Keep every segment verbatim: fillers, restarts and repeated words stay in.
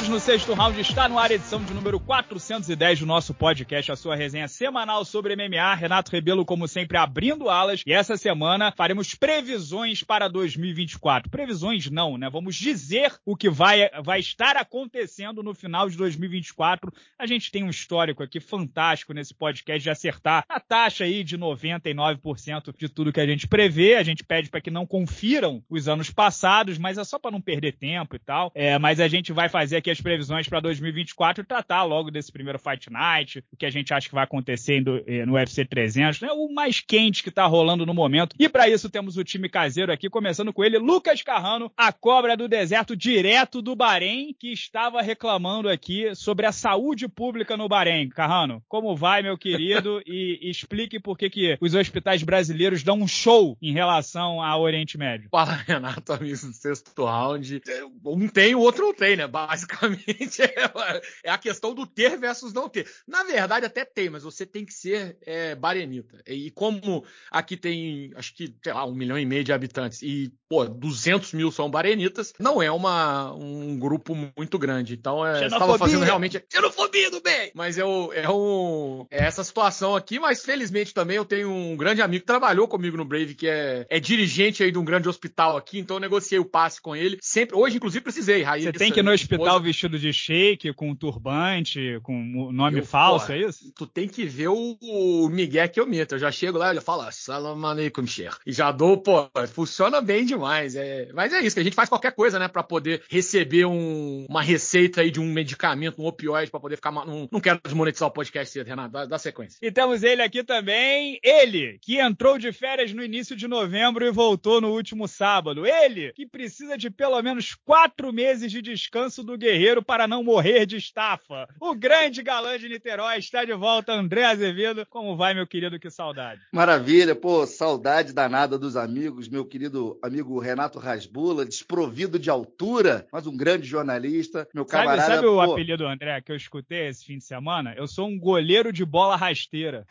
Bem-vindos no Sexto Round, está no ar a edição de número quatrocentos e dez do nosso podcast, a sua resenha semanal sobre M M A. Renato Rebelo, como sempre, abrindo alas, e essa semana faremos previsões para dois mil e vinte e quatro. Previsões não, né? Vamos dizer o que vai, vai estar acontecendo no final de dois mil e vinte e quatro. A gente tem um histórico aqui fantástico nesse podcast de acertar a taxa aí de noventa e nove por cento de tudo que a gente prevê. A gente pede para que não confiram os anos passados, mas é só para não perder tempo e tal. É, mas a gente vai fazer aqui as previsões para dois mil e vinte e quatro e tratar logo desse primeiro Fight Night, o que a gente acha que vai acontecer no, no U F C trezentos, né? O mais quente que tá rolando no momento. E para isso temos o time caseiro aqui, começando com ele, Lucas Carrano, a cobra do deserto direto do Bahrein, que estava reclamando aqui sobre a saúde pública no Bahrein. Carrano, como vai, meu querido? E, e explique por que que os hospitais brasileiros dão um show em relação ao Oriente Médio. Fala, Renato, amigos do Sexto Round. Um tem, o outro não tem, né? Basicamente é a questão do ter versus não ter. Na verdade até tem, mas você tem que ser é, barenita. E como aqui tem, acho que, sei lá, um milhão e meio de habitantes e, pô, duzentos mil são barenitas, não é uma, um grupo muito grande. Então, é, você estava fazendo realmente xenofobia do bem. Mas é, o, é, o, é essa situação aqui, mas felizmente também eu tenho um grande amigo que trabalhou comigo no Brave, que é, é dirigente aí de um grande hospital aqui, então eu negociei o passe com ele. Sempre, hoje, inclusive, precisei. Você tem que ir no hospital esposa... vestido de sheik, com turbante, com nome eu, falso, porra, é isso? Tu tem que ver o, o Miguel que eu meto. Eu já chego lá e já falo, salam aleikum, sheikh. E já dou, pô, funciona bem demais. É... Mas é isso, que a gente faz qualquer coisa, né, pra poder receber um, uma receita aí de um medicamento, um opioide, pra poder ficar... Não, não quero desmonetizar o podcast cedo, Renato, dá, dá sequência. E temos ele aqui também, ele, que entrou de férias no início de novembro e voltou no último sábado. Ele, que precisa de pelo menos quatro meses de descanso do guerreiro para não morrer de estafa. O grande galã de Niterói está de volta, André Azevedo. Como vai, meu querido? Que saudade. Maravilha, pô, saudade danada dos amigos, meu querido amigo Renato Rasbula, desprovido de altura, mas um grande jornalista, meu camarada... Sabe, sabe pô... o apelido, André, que eu escutei esse fim de semana? Eu sou um goleiro de bola rasteira.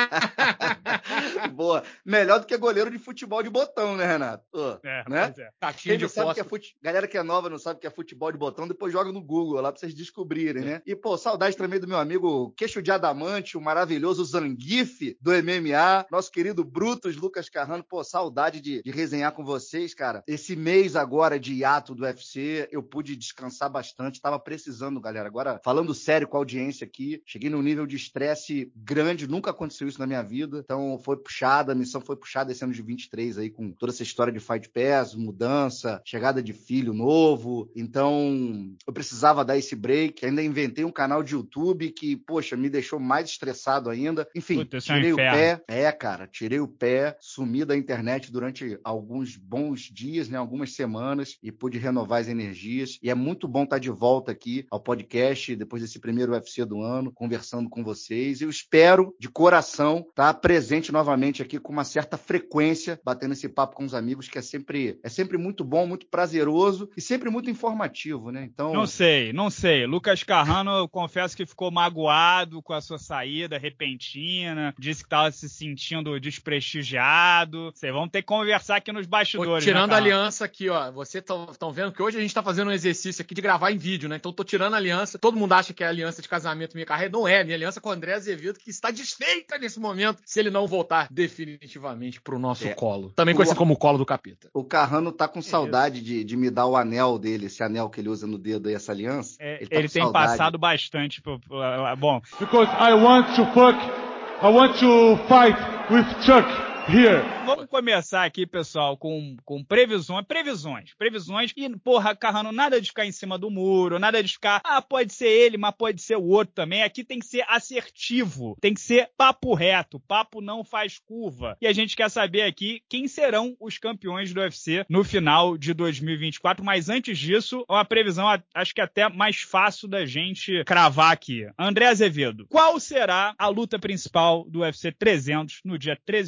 Boa. Melhor do que goleiro de futebol de botão, né, Renato? Pô, é, né? pois é. Quem não sabe que é fute... Galera que é nova não sabe que é futebol de botão, depois joga no Google lá pra vocês descobrirem, né? E, pô, saudade também do meu amigo Queixo de Adamante, o maravilhoso Zangief do M M A, nosso querido Brutus Lucas Carrano. Pô, saudade de, de resenhar com vocês, cara. Esse mês agora de hiato do U F C, eu pude descansar bastante, tava precisando, galera. Agora, falando sério com a audiência aqui, cheguei num nível de estresse grande, nunca aconteceu isso na minha vida, então foi puxada, a missão foi puxada esse ano de vinte e três aí, com toda essa história de Fight Pass, mudança, chegada de filho novo, então eu precisava dar esse break, ainda inventei um canal de YouTube que, poxa, me deixou mais estressado ainda, enfim, Puta, tirei é um o pé, é, cara, tirei o pé, sumi da internet durante alguns bons dias, né, algumas semanas, e pude renovar as energias, e é muito bom estar de volta aqui ao podcast, depois desse primeiro U F C do ano, conversando com vocês, eu espero, de coração, estar presente novamente aqui com uma certa frequência, batendo esse papo com os amigos, que é sempre, é sempre muito bom, muito prazeroso e sempre muito informativo, né? Então... Não sei, não sei. Lucas Carrano, eu confesso que ficou magoado com a sua saída repentina, disse que estava se sentindo desprestigiado. Vocês vão ter que conversar aqui nos bastidores. Tô tirando né, a aliança aqui, ó. Vocês estão vendo que hoje a gente tá fazendo um exercício aqui de gravar em vídeo, né? Então tô tirando a aliança. Todo mundo acha que é a aliança de casamento minha carreira. Não é. Minha aliança com o André Azevedo, que está desfeita nesse momento, se ele não voltar definitivamente pro nosso é. colo. Também conhecido o... como o colo do capeta. O Carrano tá com saudade de, de me dar o anel dele, esse anel que ele usa no dedo aí, essa aliança. É, ele tá ele tem saudade. passado bastante. Por, por, bom. Because I want to fuck, I want to fight with Chuck here. Vamos começar aqui, pessoal, com, com previsões, previsões, previsões. E, porra, Carrano, nada de ficar em cima do muro, nada de ficar, ah, pode ser ele, mas pode ser o outro também. Aqui tem que ser assertivo, tem que ser papo reto, papo não faz curva. E a gente quer saber aqui quem serão os campeões do U F C no final de dois mil e vinte e quatro. Mas antes disso, uma previsão, acho que até mais fácil da gente cravar aqui. André Azevedo, qual será a luta principal do U F C trezentos no dia treze de abril?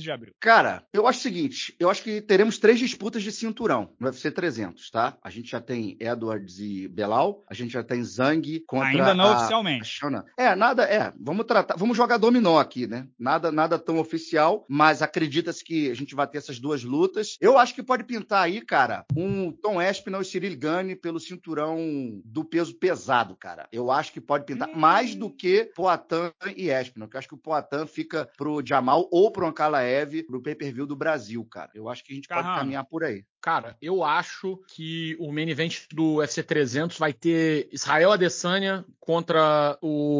Cara, eu acho o seguinte, eu acho que teremos três disputas de cinturão no U F C trezentos, tá? A gente já tem Edwards e Belal, a gente já tem Zhang contra Ainda não a, oficialmente. a Shana. É, nada, é, vamos tratar, vamos jogar dominó aqui, né? Nada, nada tão oficial, mas acredita-se que a gente vai ter essas duas lutas. Eu acho que pode pintar aí, cara, um Tom Aspinall e Cyril Gane pelo cinturão do peso pesado, cara. Eu acho que pode pintar hum. mais do que Poatan e Aspinall, que eu acho que o Poatan fica pro Jamal ou pro Ankalaev pro pay-per-view do Brasil, cara. Eu acho que a gente Caramba. pode caminhar por aí. Cara, eu acho que o main event do U F C trezentos vai ter Israel Adesanya contra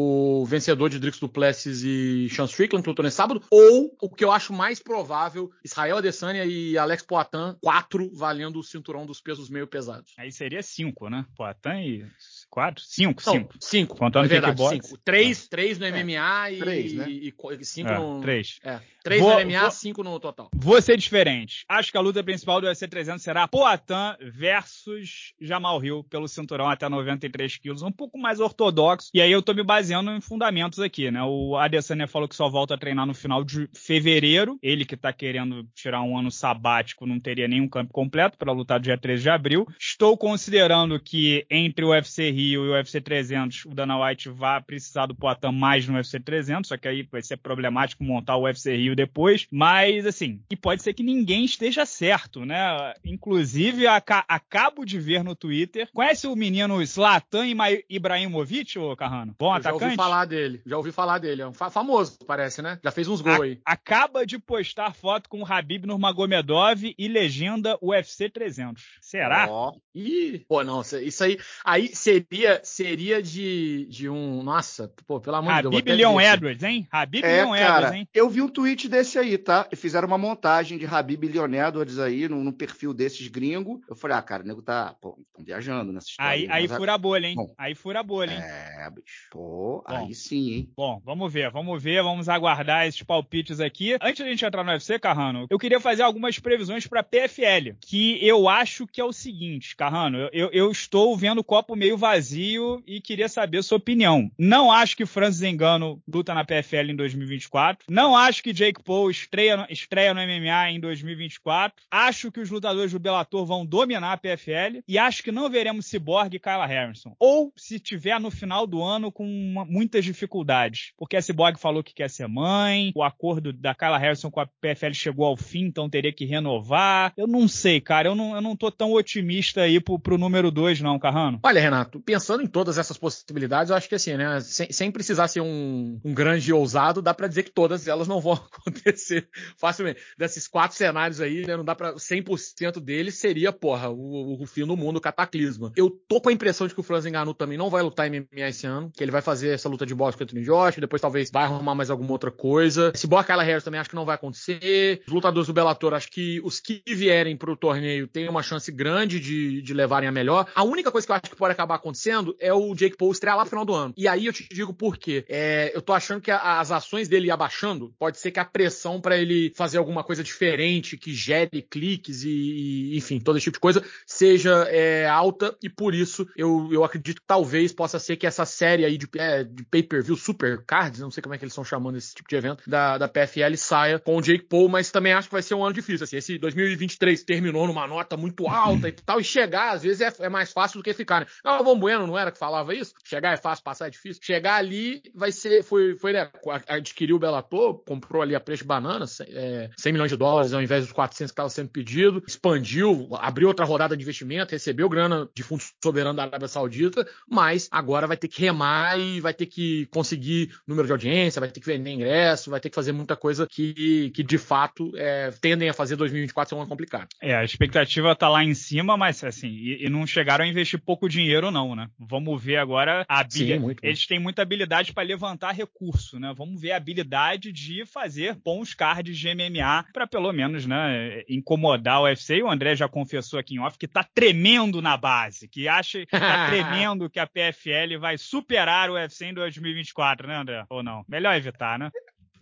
o vencedor de Drix Duplessis e Sean Strickland, que lutou nesse sábado, ou, o que eu acho mais provável, Israel Adesanya e Alex Poatan, quatro valendo o cinturão dos pesos meio pesados. Aí seria cinco, né? Poatan e quatro? Cinco, Não, cinco. Cinco. Contando é verdade, kickbox. cinco. Três, é. três no M M A é, e, três, né? e, e cinco é, no... Três. É, três vou, no M M A, vou, cinco no total. Vou ser diferente. Acho que a luta principal do U F C trezentos será Poatan versus Jamal Hill pelo cinturão até noventa e três quilos. Um pouco mais ortodoxo. E aí eu tô me baseando em fundamentos aqui, né? O Adesanya falou que só volta a treinar no final de fevereiro. Ele que tá querendo tirar um ano sabático não teria nenhum campo completo para lutar dia treze de abril. Estou considerando que entre o U F C Rio e o U F C trezentos o Dana White vai precisar do Poatan mais no U F C trezentos, só que aí vai ser problemático montar o U F C Rio depois. Mas, assim, e pode ser que ninguém esteja certo, né? Inclusive, aca- acabo de ver no Twitter. Conhece o menino Zlatan Ibrahimovic, ô Carrano? Bom Eu atacante? Já ouvi falar dele, já ouvi falar dele. É um fa- famoso, parece, né? Já fez uns gols a- aí. Acaba de postar foto com o Khabib Nurmagomedov e legenda U F C trezentos. Será? Ó. Oh. Ih, pô, não, isso aí, aí seria, seria de, de um, nossa, pô, pelo amor de Deus. Khabib Leon Edwards, hein? Khabib é, Leon cara, Edwards, hein? Eu vi um tweet desse aí, tá? E fizeram uma montagem de Khabib Leon Edwards aí, no, no perfil desses gringos. Eu falei, ah, cara, o nego tá, pô, tão viajando nessa história. Aí, aí, aí fura a bolha, hein? Bom, aí fura a bolha, hein? É, bicho. Pô, bom, aí sim, hein? Bom, vamos ver, vamos ver, vamos aguardar esses palpites aqui. Antes da gente entrar no U F C, Carrano, eu queria fazer algumas previsões pra P F L, que eu acho que é o seguinte, Carrano, eu, eu estou vendo o copo meio vazio e queria saber sua opinião. Não acho que Francis Ngannou luta na P F L em dois mil e vinte e quatro. Não acho que Jake Paul estreia, estreia no M M A em dois mil e vinte e quatro. Acho que os lutadores do Bellator vão dominar a P F L. E acho que não veremos Cyborg e Kayla Harrison. Ou, se tiver no final do ano, com uma, muitas dificuldades. Porque a Cyborg falou que quer ser mãe, o acordo da Kayla Harrison com a P F L chegou ao fim, então teria que renovar. Eu não sei, cara. Eu não, eu não tô tão otimista aí pro, pro número dois, não, Carrano. Olha, Renato, pensando em todas essas possibilidades, eu acho que assim, né, sem, sem precisar ser um, um grande ousado, dá pra dizer que todas elas não vão acontecer facilmente. Desses quatro cenários aí, né, não dá pra cem por cento deles seria, porra, o, o fim do mundo, o cataclisma. Eu tô com a impressão de que o Francis Ngannou também não vai lutar em M M A esse ano, que ele vai fazer essa luta de boxe contra o Anthony Joshua, depois talvez vai arrumar mais alguma outra coisa. Se Cyborg Kayla Harris também acho que não vai acontecer. Os lutadores do Bellator, acho que os que vierem pro torneio têm uma chance grande de, de levarem a melhor. A única coisa que eu acho que pode acabar acontecendo é o Jake Paul estrear lá no final do ano. E aí eu te digo por quê. É, eu tô achando que a, as ações dele abaixando, pode ser que a pressão pra ele fazer alguma coisa diferente, que gere cliques e, e enfim, todo esse tipo de coisa, seja é, alta, e por isso eu, eu acredito que talvez possa ser que essa série aí de, é, de pay-per-view, super cards, não sei como é que eles estão chamando esse tipo de evento, da, da P F L saia com o Jake Paul, mas também acho que vai ser um ano difícil, assim, esse dois mil e vinte e três terminou numa nota muito alta e tal, e chegar, às vezes, é, é mais fácil do que ficar, né? Não, o Von Bueno não era que falava isso? Chegar é fácil, passar é difícil. Chegar ali vai ser, foi, foi né, adquiriu o Bellator, comprou ali a preço de banana, é, cem milhões de dólares ao invés dos quatrocentos que estava sendo pedido, expandiu, abriu outra rodada de investimento, recebeu grana de fundo soberano da Arábia Saudita, mas agora vai ter que remar e vai ter que conseguir número de audiência, vai ter que vender ingresso, vai ter que fazer muita coisa que, que de fato, é, tendem a fazer dois mil e vinte e quatro ser um ano complicado. É, a expectativa tá lá em cima, mas assim, e, e não chegaram a investir pouco dinheiro não, né? Vamos ver agora a habilidade. Eles têm muita habilidade para levantar recurso, né? Vamos ver a habilidade de fazer bons cards de M M A para pelo menos, né, incomodar o U F C. E o André já confessou aqui em off que tá tremendo na base, que acha que tá tremendo que a P F L vai superar o U F C em dois mil e vinte e quatro, né, André? Ou não? Melhor evitar, né?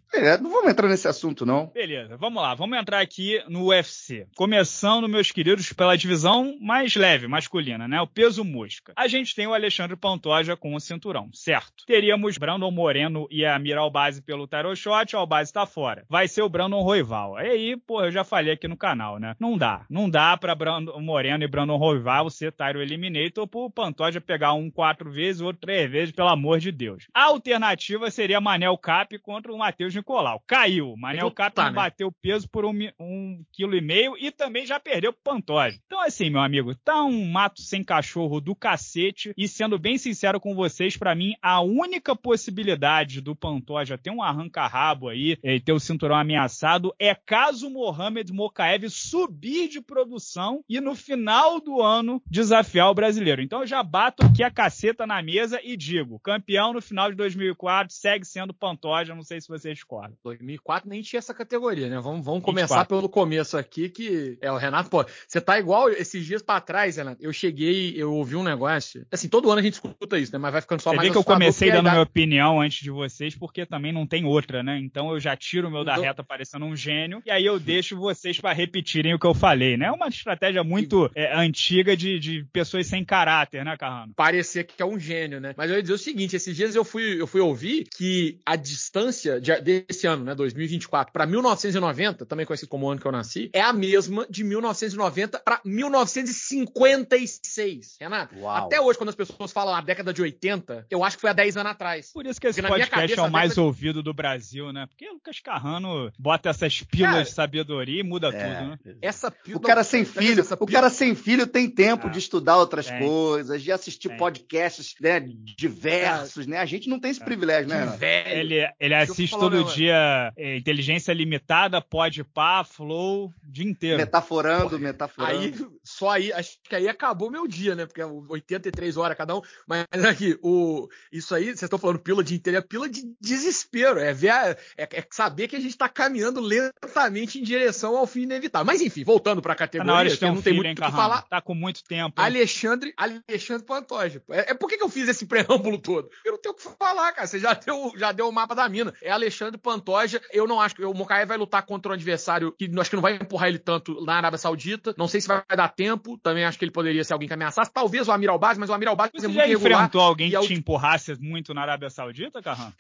É, não vamos entrar nesse assunto, não. Beleza, vamos lá. Vamos entrar aqui no U F C. Começando, meus queridos, pela divisão mais leve, masculina, né? O peso mosca. A gente tem o Alexandre Pantoja com o cinturão, certo? Teríamos Brandon Moreno e a Mira Albazi pelo title shot, o Albazi tá fora. Vai ser o Brandon Royval. Aí, pô, eu já falei aqui no canal, né? Não dá. Não dá pra Brandon Moreno e Brandon Royval ser title eliminator pro Pantoja pegar um quatro vezes, outro três vezes, pelo amor de Deus. A alternativa seria Manel Cap contra o Matheus Nicolau. Caiu. Manel Cap tá, não né? bateu peso por um, um quilo e meio e também já perdeu pro Pantoja. Então, assim, meu amigo, tá um mato sem cachorro do cacete. E sendo bem sincero com vocês, pra mim, a única possibilidade do Pantoja ter um arranca-rabo aí e ter o cinturão ameaçado é caso Mohamed Mokaev subir de produção e no final do ano desafiar o brasileiro. Então eu já bato aqui a caceta na mesa e digo, campeão no final de dois mil e quatro segue sendo Pantoja, não sei se vocês discordam. dois mil e quatro nem tinha essa categoria, né? Vamos, vamos vinte e começar quatro. pelo começo aqui, que é o Renato, pô, você tá igual esses dias pra trás, Renato. Eu cheguei, eu ouvi um negócio, assim, todo ano a gente escuta isso, né? Mas vai ficando só Você mais vê que eu assustador, comecei porque a dando idade- minha opinião antes de vocês, porque também não tem outra, né? Então eu já tiro o meu da Então- reta parecendo um gênio, e aí eu deixo vocês pra repetirem o que eu falei, né? É uma estratégia muito é, antiga de, de pessoas sem caráter, né, Carrano? parecer que é um gênio, né? Mas eu ia dizer o seguinte, esses dias eu fui, eu fui ouvir que a distância de- desse ano, né, dois mil e vinte e quatro, para mil novecentos e noventa, também conhecido como o ano que eu nasci, é a mesma de mil novecentos e noventa para mil novecentos e cinquenta e seis. Renato, Uau. até hoje, quando as pessoas falam a década de oitenta, eu acho que foi há dez anos atrás. Por isso que esse Porque na minha podcast cabeça, é o a mais década- ouvido do Brasil, né? Porque o Lucas Carrano bota essas pílulas Cara, de sabedoria e muda É. tudo, né? Essa O cara sem essa- filho, essa o cara sem filho tem tempo Ah, de estudar outras tem. coisas, de assistir Tem. podcasts, né, diversos, né? A gente não tem esse É. privilégio, né, que Renato? velho. Ele, ele Deixa eu assiste falar um todo negócio. dia é, Inteligência Limitada, Podpah, Flow, o dia inteiro. Metaforando, Porra, metaforando. Aí, só aí, acho que aí acabou meu dia, né? Porque é oitenta e três horas cada um. Mas aqui, o, isso aí, vocês estão falando pílula de inteiro, é pílula de desespero. É, ver a- é, é saber que a gente tá caminhando lentamente em direção ao fim inevitável. Mas enfim, voltando pra Tá categoria, na hora de ter que um não tem filho, muito hein, o que Carrano? falar. Tá com muito tempo. hein? Alexandre, Alexandre Pantoja. É, é por que, que eu fiz esse preâmbulo todo? Eu não tenho o que falar, cara. Você já deu, já deu o mapa da mina. É Alexandre Pantoja. Eu não acho que o Mokaev vai lutar contra um adversário que acho que não vai empurrar ele tanto na Arábia Saudita. Não sei se vai dar tempo. Também acho que ele poderia ser alguém que ameaçasse. Talvez o Amir Albazi, mas o Amir Albazi Você é já muito irregular. enfrentou alguém e que a te ulti- empurrasse muito na Arábia Saudita, Carrano?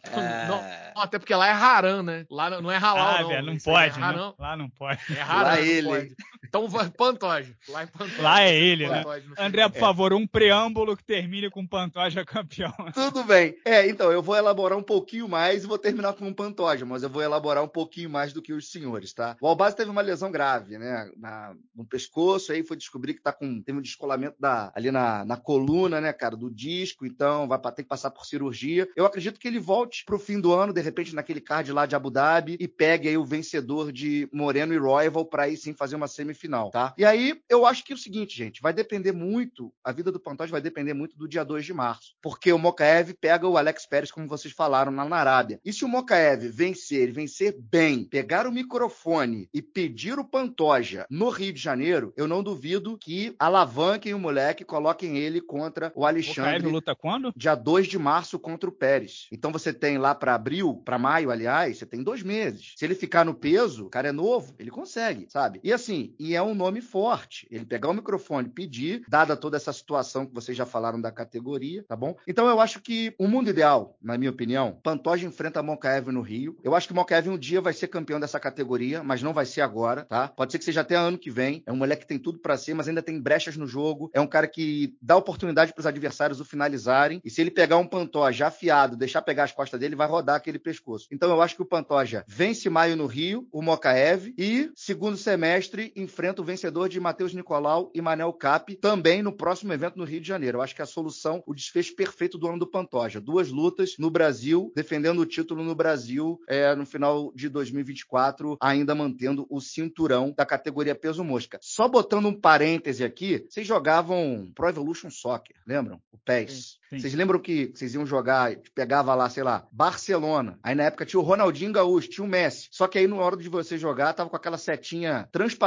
não, até porque lá é haram, né? Lá não é halal, Ah, não. velho, não Isso aí é pode, né? haram. Lá não pode. É haram, Lá não ele. pode. Então vai Pantoja. Lá é Pantoja. Lá é ele, né? Pantoja no André, final. por favor, um preâmbulo que termine com Pantoja campeão. Tudo bem. É, então, eu vou elaborar um pouquinho mais e vou terminar com um Pantoja, mas eu vou elaborar um pouquinho mais do que os senhores, tá? O Albazi teve uma lesão grave, né? Na, no pescoço, aí foi descobrir que tá com, teve um descolamento da, ali na, na coluna, né, cara, do disco, então vai pra, ter que passar por cirurgia. Eu acredito que ele volte pro fim do ano, de repente, naquele card lá de Abu Dhabi, e pegue aí o vencedor de Moreno e Royval pra aí sim fazer uma semifinal, tá? E aí, eu acho que é o seguinte, gente, vai depender muito, a vida do Pantoja vai depender muito do dia dois de março, porque o Mokaev pega o Alex Pérez, como vocês falaram, lá na Arábia. E se o Mokaev vencer, e vencer bem, pegar o microfone e pedir o Pantoja no Rio de Janeiro, eu não duvido que alavanquem o moleque e coloquem ele contra o O Alexandre. Mokaev luta quando? Dia dois de março contra o Pérez. Então você tem lá para abril, para maio, aliás, você tem dois meses. Se ele ficar no peso, o cara é novo, ele consegue, sabe? E assim, e é um nome forte. Ele pegar o microfone e pedir, dada toda essa situação que vocês já falaram da categoria, tá bom? Então eu acho que o mundo ideal, na minha opinião, Pantoja enfrenta Mokaev no Rio. Eu acho que o Mokaev um dia vai ser campeão dessa categoria, mas não vai ser agora, tá? Pode ser que seja até ano que vem. É um moleque que tem tudo para ser, mas ainda tem brechas no jogo. É um cara que dá oportunidade para os adversários o finalizarem. E se ele pegar um Pantoja afiado, deixar pegar as costas dele, vai rodar aquele pescoço. Então eu acho que o Pantoja vence maio no Rio, o Mokaev, e segundo semestre enfrenta o vencedor de Matheus Nicolau e Manel Cap, também no próximo evento no Rio de Janeiro. Eu acho que a solução, o desfecho perfeito do ano do Pantoja. Duas lutas no Brasil, defendendo o título no Brasil é, no final de dois mil e vinte e quatro, ainda mantendo o cinturão da categoria peso mosca. Só botando um parêntese aqui, vocês jogavam Pro Evolution Soccer, lembram? O P E S. Sim, sim. Vocês lembram que vocês iam jogar, pegava lá, sei lá, Barcelona. Aí na época tinha o Ronaldinho Gaúcho, tinha o Messi. Só que aí na hora de você jogar, tava com aquela setinha transparente para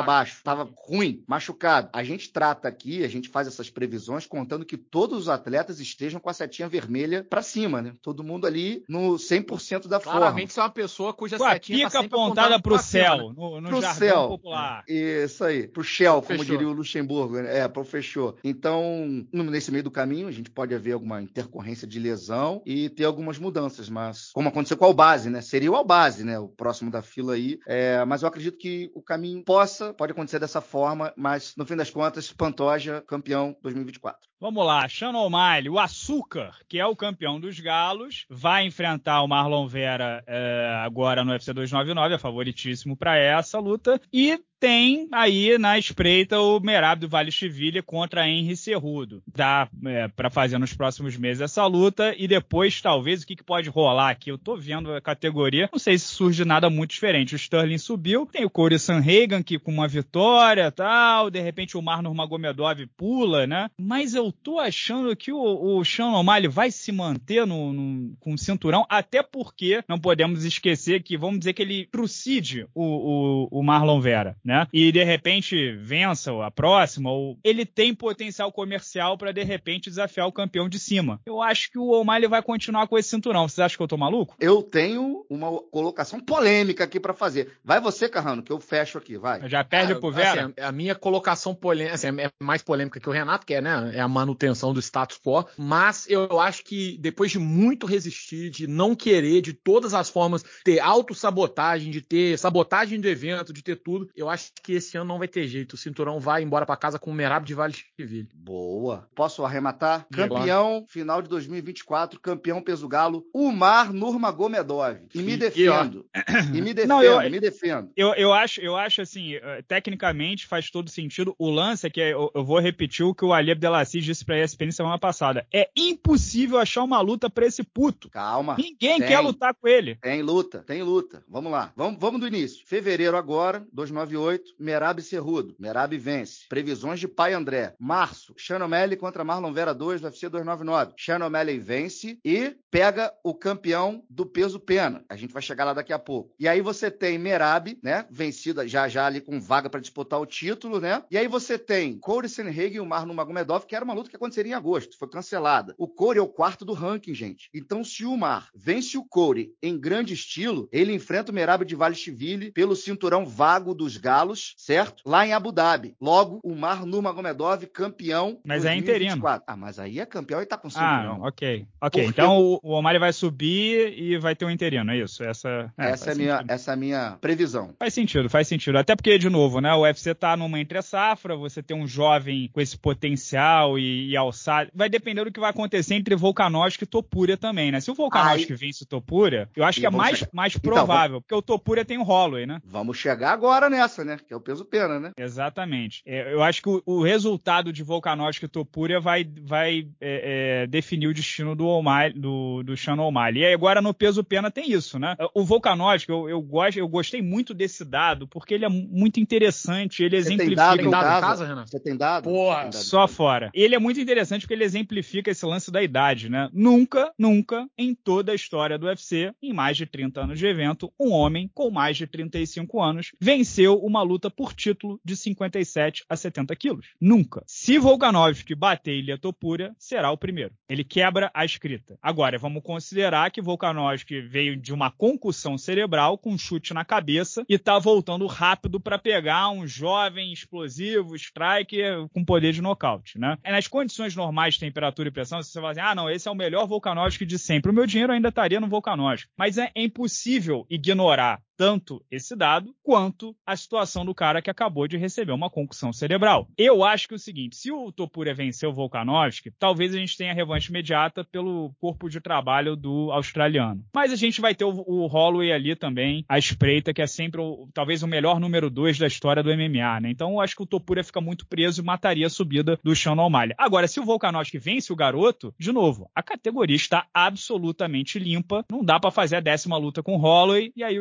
baixo, tava ruim, machucado. A gente trata aqui, a gente faz essas previsões contando que todos os atletas estejam com a setinha vermelha pra cima, né? Todo mundo ali no cem por cento da forma. Claramente você é uma pessoa cuja Com a setinha pica tá sempre apontada pro céu, cima, né? no, no Pro jargão céu. popular. Isso aí, pro Shell, como Fechou. diria o Luxemburgo, né? É, pro fechou. Então, nesse meio do caminho, a gente pode haver alguma intercorrência de lesão e ter algumas mudanças, mas como aconteceu com o Albase, né? Seria o Albase, né? O próximo da fila aí. É, mas eu acredito que o caminho possa, pode acontecer dessa forma, mas no fim das contas, Pantoja, campeão dois mil e vinte e quatro. Vamos lá, Sean O'Malley, o Açúcar, que é o campeão dos galos, vai enfrentar o Marlon Vera é, agora no U F C duzentos e noventa e nove, é favoritíssimo para essa luta, e tem aí na espreita o Merab do Valishvili contra Henry Cejudo. Dá é, para fazer nos próximos meses essa luta e depois talvez o que, que pode rolar aqui. Eu tô vendo a categoria, não sei se surge nada muito diferente. O Sterling subiu, tem o Corey Sandhagen que com uma vitória tal, de repente o Marlon Magomedov pula, né? Mas eu tô achando que o, o Sean O'Malley vai se manter no, no, com o cinturão, até porque não podemos esquecer que, vamos dizer que ele trucide o, o, o Marlon Vera, né? E de repente vença a próxima, ou ele tem potencial comercial para de repente desafiar o campeão de cima. Eu acho que o O'Malley vai continuar com esse cinturão. Vocês acham que eu tô maluco? Eu tenho uma colocação polêmica aqui para fazer. Vai você, Carrano, que eu fecho aqui, vai. Já perde ah, pro Vera? Assim, a minha colocação polêmica assim, é mais polêmica que o Renato, que é, né, é a manutenção do status quo, mas eu acho que depois de muito resistir, de não querer, de todas as formas, ter autossabotagem, de ter sabotagem do evento, de ter tudo, eu acho que esse ano não vai ter jeito. O cinturão vai embora para casa com o Merab de Valishvili. Boa. Posso arrematar? É, Campeão, claro. final de dois mil e vinte e quatro, campeão peso galo, Umar Nurmagomedov. E me E- defendo. E, e me defendo, Não, eu- me defendo. Eu, eu, acho, eu acho assim, tecnicamente faz todo sentido. O lance é que eu, eu vou repetir o que o Ali Abdelaziz disse pra E S P N semana passada. É impossível achar uma luta pra esse puto. Calma. Ninguém tem, quer lutar com ele. Tem luta, tem luta. Vamos lá. Vamos, vamos do início. Fevereiro agora, duzentos e noventa e oito, Merab Cejudo. Merab vence. Previsões de Pai André. Março, Sean O'Malley contra Marlon Vera dois, U F C duzentos e noventa e nove. Sean O'Malley vence e pega o campeão do peso pena. A gente vai chegar lá daqui a pouco. E aí você tem Merab, né? Vencida já já ali com vaga para disputar o título, né? E aí você tem Corey Sandhagen e o Marlon Magomedov, que era uma luta que aconteceria em agosto. Foi cancelada. O Corey é o quarto do ranking, gente. Então, se o Mar vence o Corey em grande estilo, ele enfrenta o Merab de Valishvili pelo cinturão vago dos galos, certo? Lá em Abu Dhabi. Logo, o Mar Nurmagomedov campeão. Mas é interino. Ah, mas aí é campeão e tá com cinturão. Ah, ok. Ok, Porque então o, o O'Malley vai subir e vai ter um interino, é isso? Essa é, essa, é minha, essa é a minha previsão. Faz sentido, faz sentido. Até porque, de novo, né, o U F C tá numa entre-safra, você tem um jovem com esse potencial e, e alçado. Vai depender do que vai acontecer entre Volkanovski e Topuria também, né? Se o Volkanovski Aí... vence o Topuria, eu acho E que é vamos mais, chegar. mais Então, provável, vamos... porque o Topuria tem o Holloway, né? Vamos chegar agora nessa, né? Que é o peso pena, né? Exatamente. É, eu acho que o, o resultado de Volkanovski e Topuria vai, vai é, é, definir o destino do, O'Malley, do, do Sean O'Malley. E aí agora no peso pena tem isso, né? O Volkanovski, eu, eu, gosto, eu gostei muito desse dado, porque ele é muito interessante, ele Você exemplifica... tem dado Tem em dado casa, em casa, Renato? Você tem dado? Porra, tem dado Só fora. Ele é muito interessante porque ele exemplifica esse lance da idade, né? Nunca, nunca, em toda a história do U F C, em mais de trinta anos de evento, um homem com mais de trinta e cinco anos venceu uma luta por título de cinquenta e sete a setenta quilos. Nunca. Se Volkanovski bater Ilia Topuria, será o primeiro. Ele quebra a escrita. Agora, vamos considerar que Volkanovski veio de uma concussão cerebral com um chute na cabeça e tá voltando rápido para pegar um jovem explosivo, striker com poder de nocaute, né? É nas condições normais de temperatura e pressão, se você fala assim, ah, não, esse é o melhor Volkanovski de sempre, o meu dinheiro ainda estaria no Volkanovski. Mas é impossível ignorar tanto esse dado, quanto a situação do cara que acabou de receber uma concussão cerebral. Eu acho que é o seguinte, se o Topuria vencer o Volkanovski, talvez a gente tenha revanche imediata pelo corpo de trabalho do australiano. Mas a gente vai ter o, o Holloway ali também, a espreita, que é sempre o, talvez o melhor número dois da história do M M A, né? Então eu acho que o Topuria fica muito preso e mataria a subida do Sean O'Malley. Agora, se o Volkanovski vence o garoto, de novo, a categoria está absolutamente limpa, não dá pra fazer a décima luta com o Holloway, e aí o Sean O'Malley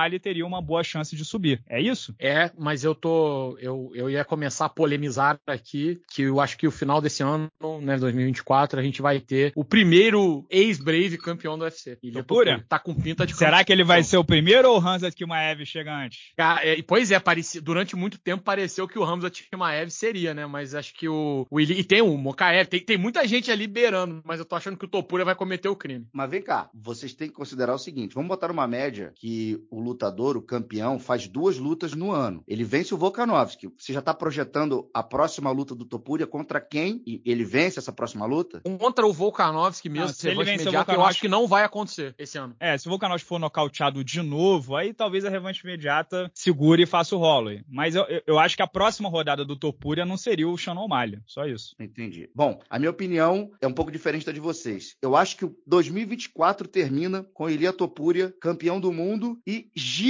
O'Malley teria uma boa chance de subir. É isso? É, mas eu tô. Eu, eu ia começar a polemizar aqui, que eu acho que o final desse ano, né, dois mil e vinte e quatro, a gente vai ter o primeiro ex-Brave campeão do U F C. Ilia Topuria. Tá com pinta de campeão. Será que ele vai ser o primeiro ou o Khamzat Chimaev chega antes? Ah, é, pois é, parecia, durante muito tempo pareceu que o Khamzat Chimaev seria, né? Mas acho que o, o Ili, e tem o Mokaev, tem, tem muita gente ali beirando, mas eu tô achando que o Topuria vai cometer o crime. Mas vem cá, vocês têm que considerar o seguinte, vamos botar uma média que o lutador, o campeão, faz duas lutas no ano. Ele vence o Volkanovski. Você já tá projetando a próxima luta do Topuria contra quem? E ele vence essa próxima luta? Contra o Volkanovski mesmo, não, se ele vencer imediata, Volkanovski... eu acho que não vai acontecer esse ano. É, se o Volkanovski for nocauteado de novo, aí talvez a revanche imediata segure e faça o Holloway. Mas eu, eu acho que a próxima rodada do Topuria não seria o Sean O'Malley, só isso. Entendi. Bom, a minha opinião é um pouco diferente da de vocês. Eu acho que o dois mil e vinte e quatro termina com Ilia Topuria, campeão do mundo e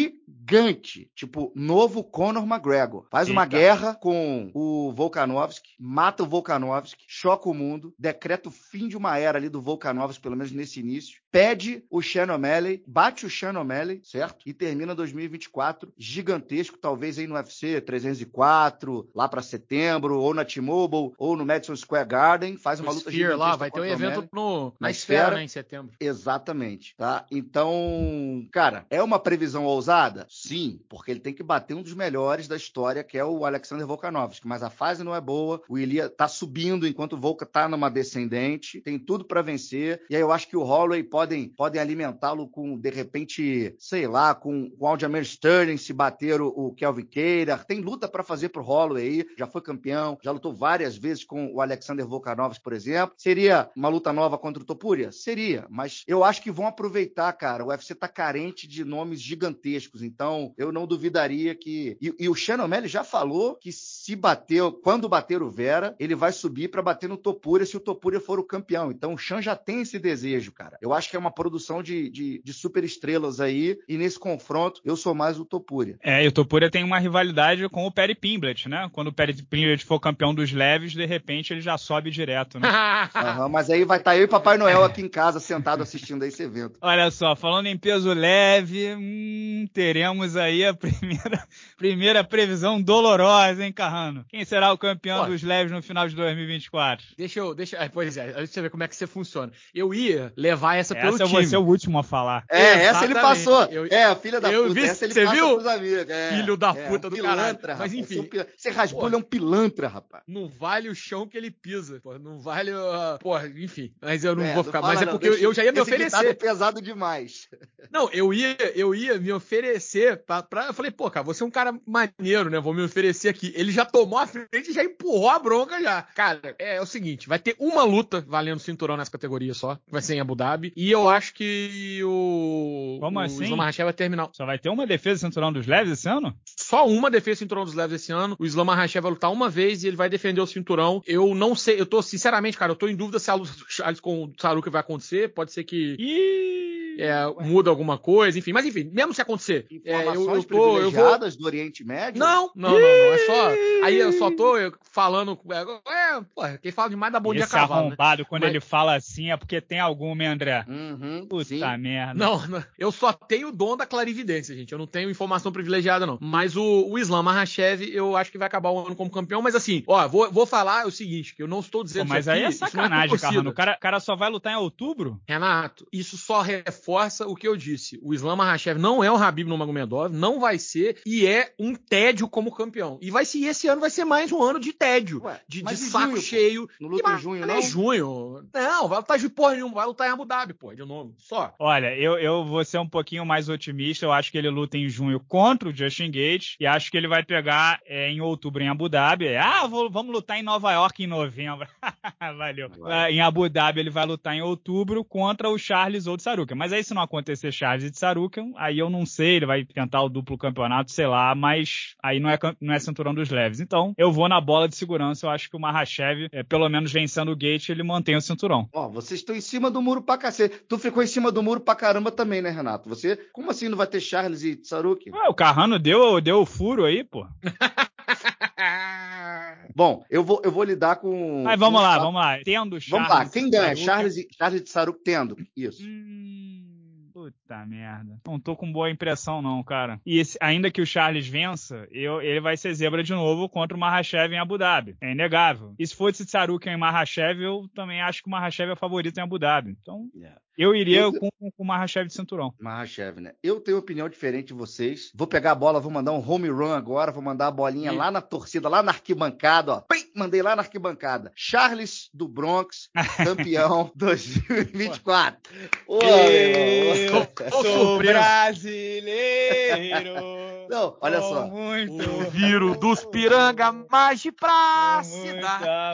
gigante, tipo, novo Conor McGregor. Faz Eita. uma guerra com o Volkanovski, mata o Volkanovski, choca o mundo, decreta o fim de uma era ali do Volkanovski, pelo menos nesse início, pede o Sean O'Malley, bate o Sean O'Malley, certo? E termina dois mil e vinte e quatro gigantesco, talvez aí no U F C trezentos e quatro, lá pra setembro, ou na T-Mobile, ou no Madison Square Garden, faz uma o luta Sphere, gigantesca. Lá, vai ter um evento no, na, na esfera, esfera, né, em setembro. Exatamente, tá? Então, cara, é uma previsão ousada? Sim, porque ele tem que bater um dos melhores da história, que é o Alexander Volkanovski, mas a fase não é boa, o Ilia tá subindo enquanto o Volka tá numa descendente, tem tudo pra vencer, e aí eu acho que o Holloway podem, podem alimentá-lo com, de repente, sei lá, com, com o Aljamain Sterling se bater o, o Kelvin Kattar, tem luta pra fazer pro Holloway aí, já foi campeão, já lutou várias vezes com o Alexander Volkanovski, por exemplo. Seria uma luta nova contra o Topuria? Seria, mas eu acho que vão aproveitar, cara. O U F C tá carente de nomes gigantescos, então eu não duvidaria que... E, e o Sean O'Malley já falou que se bater, quando bater o Vera, ele vai subir pra bater no Topuria se o Topuria for o campeão. Então o Sean já tem esse desejo, cara. Eu acho que é uma produção de, de, de super estrelas aí, e nesse confronto eu sou mais o Topuria. É, e o Topuria tem uma rivalidade com o Paddy Pimblett, né? Quando o Paddy Pimblett for campeão dos leves, de repente ele já sobe direto, né? Uhum, mas aí vai estar tá eu e Papai Noel aqui em casa, sentado assistindo a esse evento. Olha só, falando em peso leve, hum, teremos aí a primeira, primeira previsão dolorosa, hein, Carrano? Quem será o campeão Pô, dos leves no final de dois mil e vinte e quatro? Deixa eu... Deixa, pois é, deixa eu ver como é que você funciona. Eu ia levar essa, essa pelo time. Essa eu vou ser o último a falar. É, Exatamente. Essa ele passou. Eu, é, a filha da eu puta. Vi, essa ele você passa viu? pros amigos. É, Filho da é, puta um do pilantra, caralho. Mas enfim. Você rasbulha é um pilantra, rapaz. Não vale o chão que ele pisa. Pô, não vale... Uh, porra, enfim. Mas eu não é, vou não ficar... Mas é não, porque deixa, eu já ia me esse oferecer. É pesado demais. Não, eu ia, eu ia me oferecer pra, pra... Eu falei, pô, cara, você é um cara maneiro, né? Vou me oferecer aqui. Ele já tomou a frente e já empurrou a bronca já. Cara, é, é o seguinte, vai ter uma luta valendo cinturão nessa categoria só. Vai ser em Abu Dhabi. E eu acho que o... Como o assim? Islam Makhachev vai terminar. Só vai ter uma defesa de cinturão dos leves esse ano? Só uma defesa de cinturão dos leves esse ano. O Islam Makhachev vai lutar uma vez e ele vai defender o cinturão. Eu não sei, eu tô, sinceramente, cara, eu tô em dúvida se a luta do Charles com o Saruka vai acontecer. Pode ser que... Ih... É, muda alguma coisa, enfim, mas enfim, mesmo se acontecer, informações é, eu, eu tô, privilegiadas eu vou... do Oriente Médio? Não, não, não, não, é só, aí eu só tô falando, é, pô, quem fala demais dá bom dia a cavalo, arrombado, né? quando mas... ele fala assim, é porque tem alguma, hein, André? Uhum, Puta sim. merda. Não, não, eu só tenho o dom da clarividência, gente, eu não tenho informação privilegiada, não, mas o, o Islam Makhachev, eu acho que vai acabar o ano como campeão, mas assim, ó, vou, vou falar o seguinte, que eu não estou dizendo pô, mas isso aqui, aí é sacanagem, Carrano, o cara, cara só vai lutar em outubro? Renato, isso só reforça o que eu disse. O Islam Makhachev não é o Khabib Nurmagomedov, não vai ser, e é um tédio como campeão. E vai ser, esse ano vai ser mais um ano de tédio, Ué, de, de saco junho, pô, cheio. no luta em junho, não? É junho. Não, vai lutar de porra nenhuma, vai lutar em Abu Dhabi, pô, de novo, só. Olha, eu, eu vou ser um pouquinho mais otimista, eu acho que ele luta em junho contra o Justin Gaethje, e acho que ele vai pegar é, em outubro em Abu Dhabi. Ah, vou, vamos lutar em Nova York em novembro. Valeu. É, em Abu Dhabi ele vai lutar em outubro contra o Charles ou de Saruka. Mas aí se não acontecer Charles e de Saruka, aí eu não sei, ele vai tentar o duplo campeonato, sei lá, mas aí não é, não é cinturão dos leves. Então, eu vou na bola de segurança, eu acho que o Makhachev, é, pelo menos vencendo o Gaethje, ele mantém o cinturão. Ó, vocês estão em cima do muro pra cacete. Tu ficou em cima do muro pra caramba também, né, Renato? Você, como assim não vai ter Charles e Saruki? Ué, o Carrano deu, deu o furo aí, pô. Bom, eu vou, eu vou lidar com... Mas vamos com lá, fato... vamos lá. Tendo Charles Vamos lá, quem ganha? Saruka... Charles e Charles de Saruki tendo. Isso. Hum... Puta merda. Não tô com boa impressão, não, cara. E esse, ainda que o Charles vença, eu, ele vai ser zebra de novo contra o Makhachev em Abu Dhabi. É inegável. E se fosse Tsarukian em Makhachev, eu também acho que o Makhachev é favorito em Abu Dhabi. Então, yeah. eu iria eu... com, com o Makhachev de cinturão. Makhachev, né? Eu tenho opinião diferente de vocês. Vou pegar a bola, vou mandar um home run agora, vou mandar a bolinha Sim. lá na torcida, lá na arquibancada, ó. Pim! Mandei lá na arquibancada. Charles do Bronx, campeão dois mil e vinte e quatro. Ô, eu sou brasileiro. Não, olha só. Muito o vírus dos piranga mais de praça.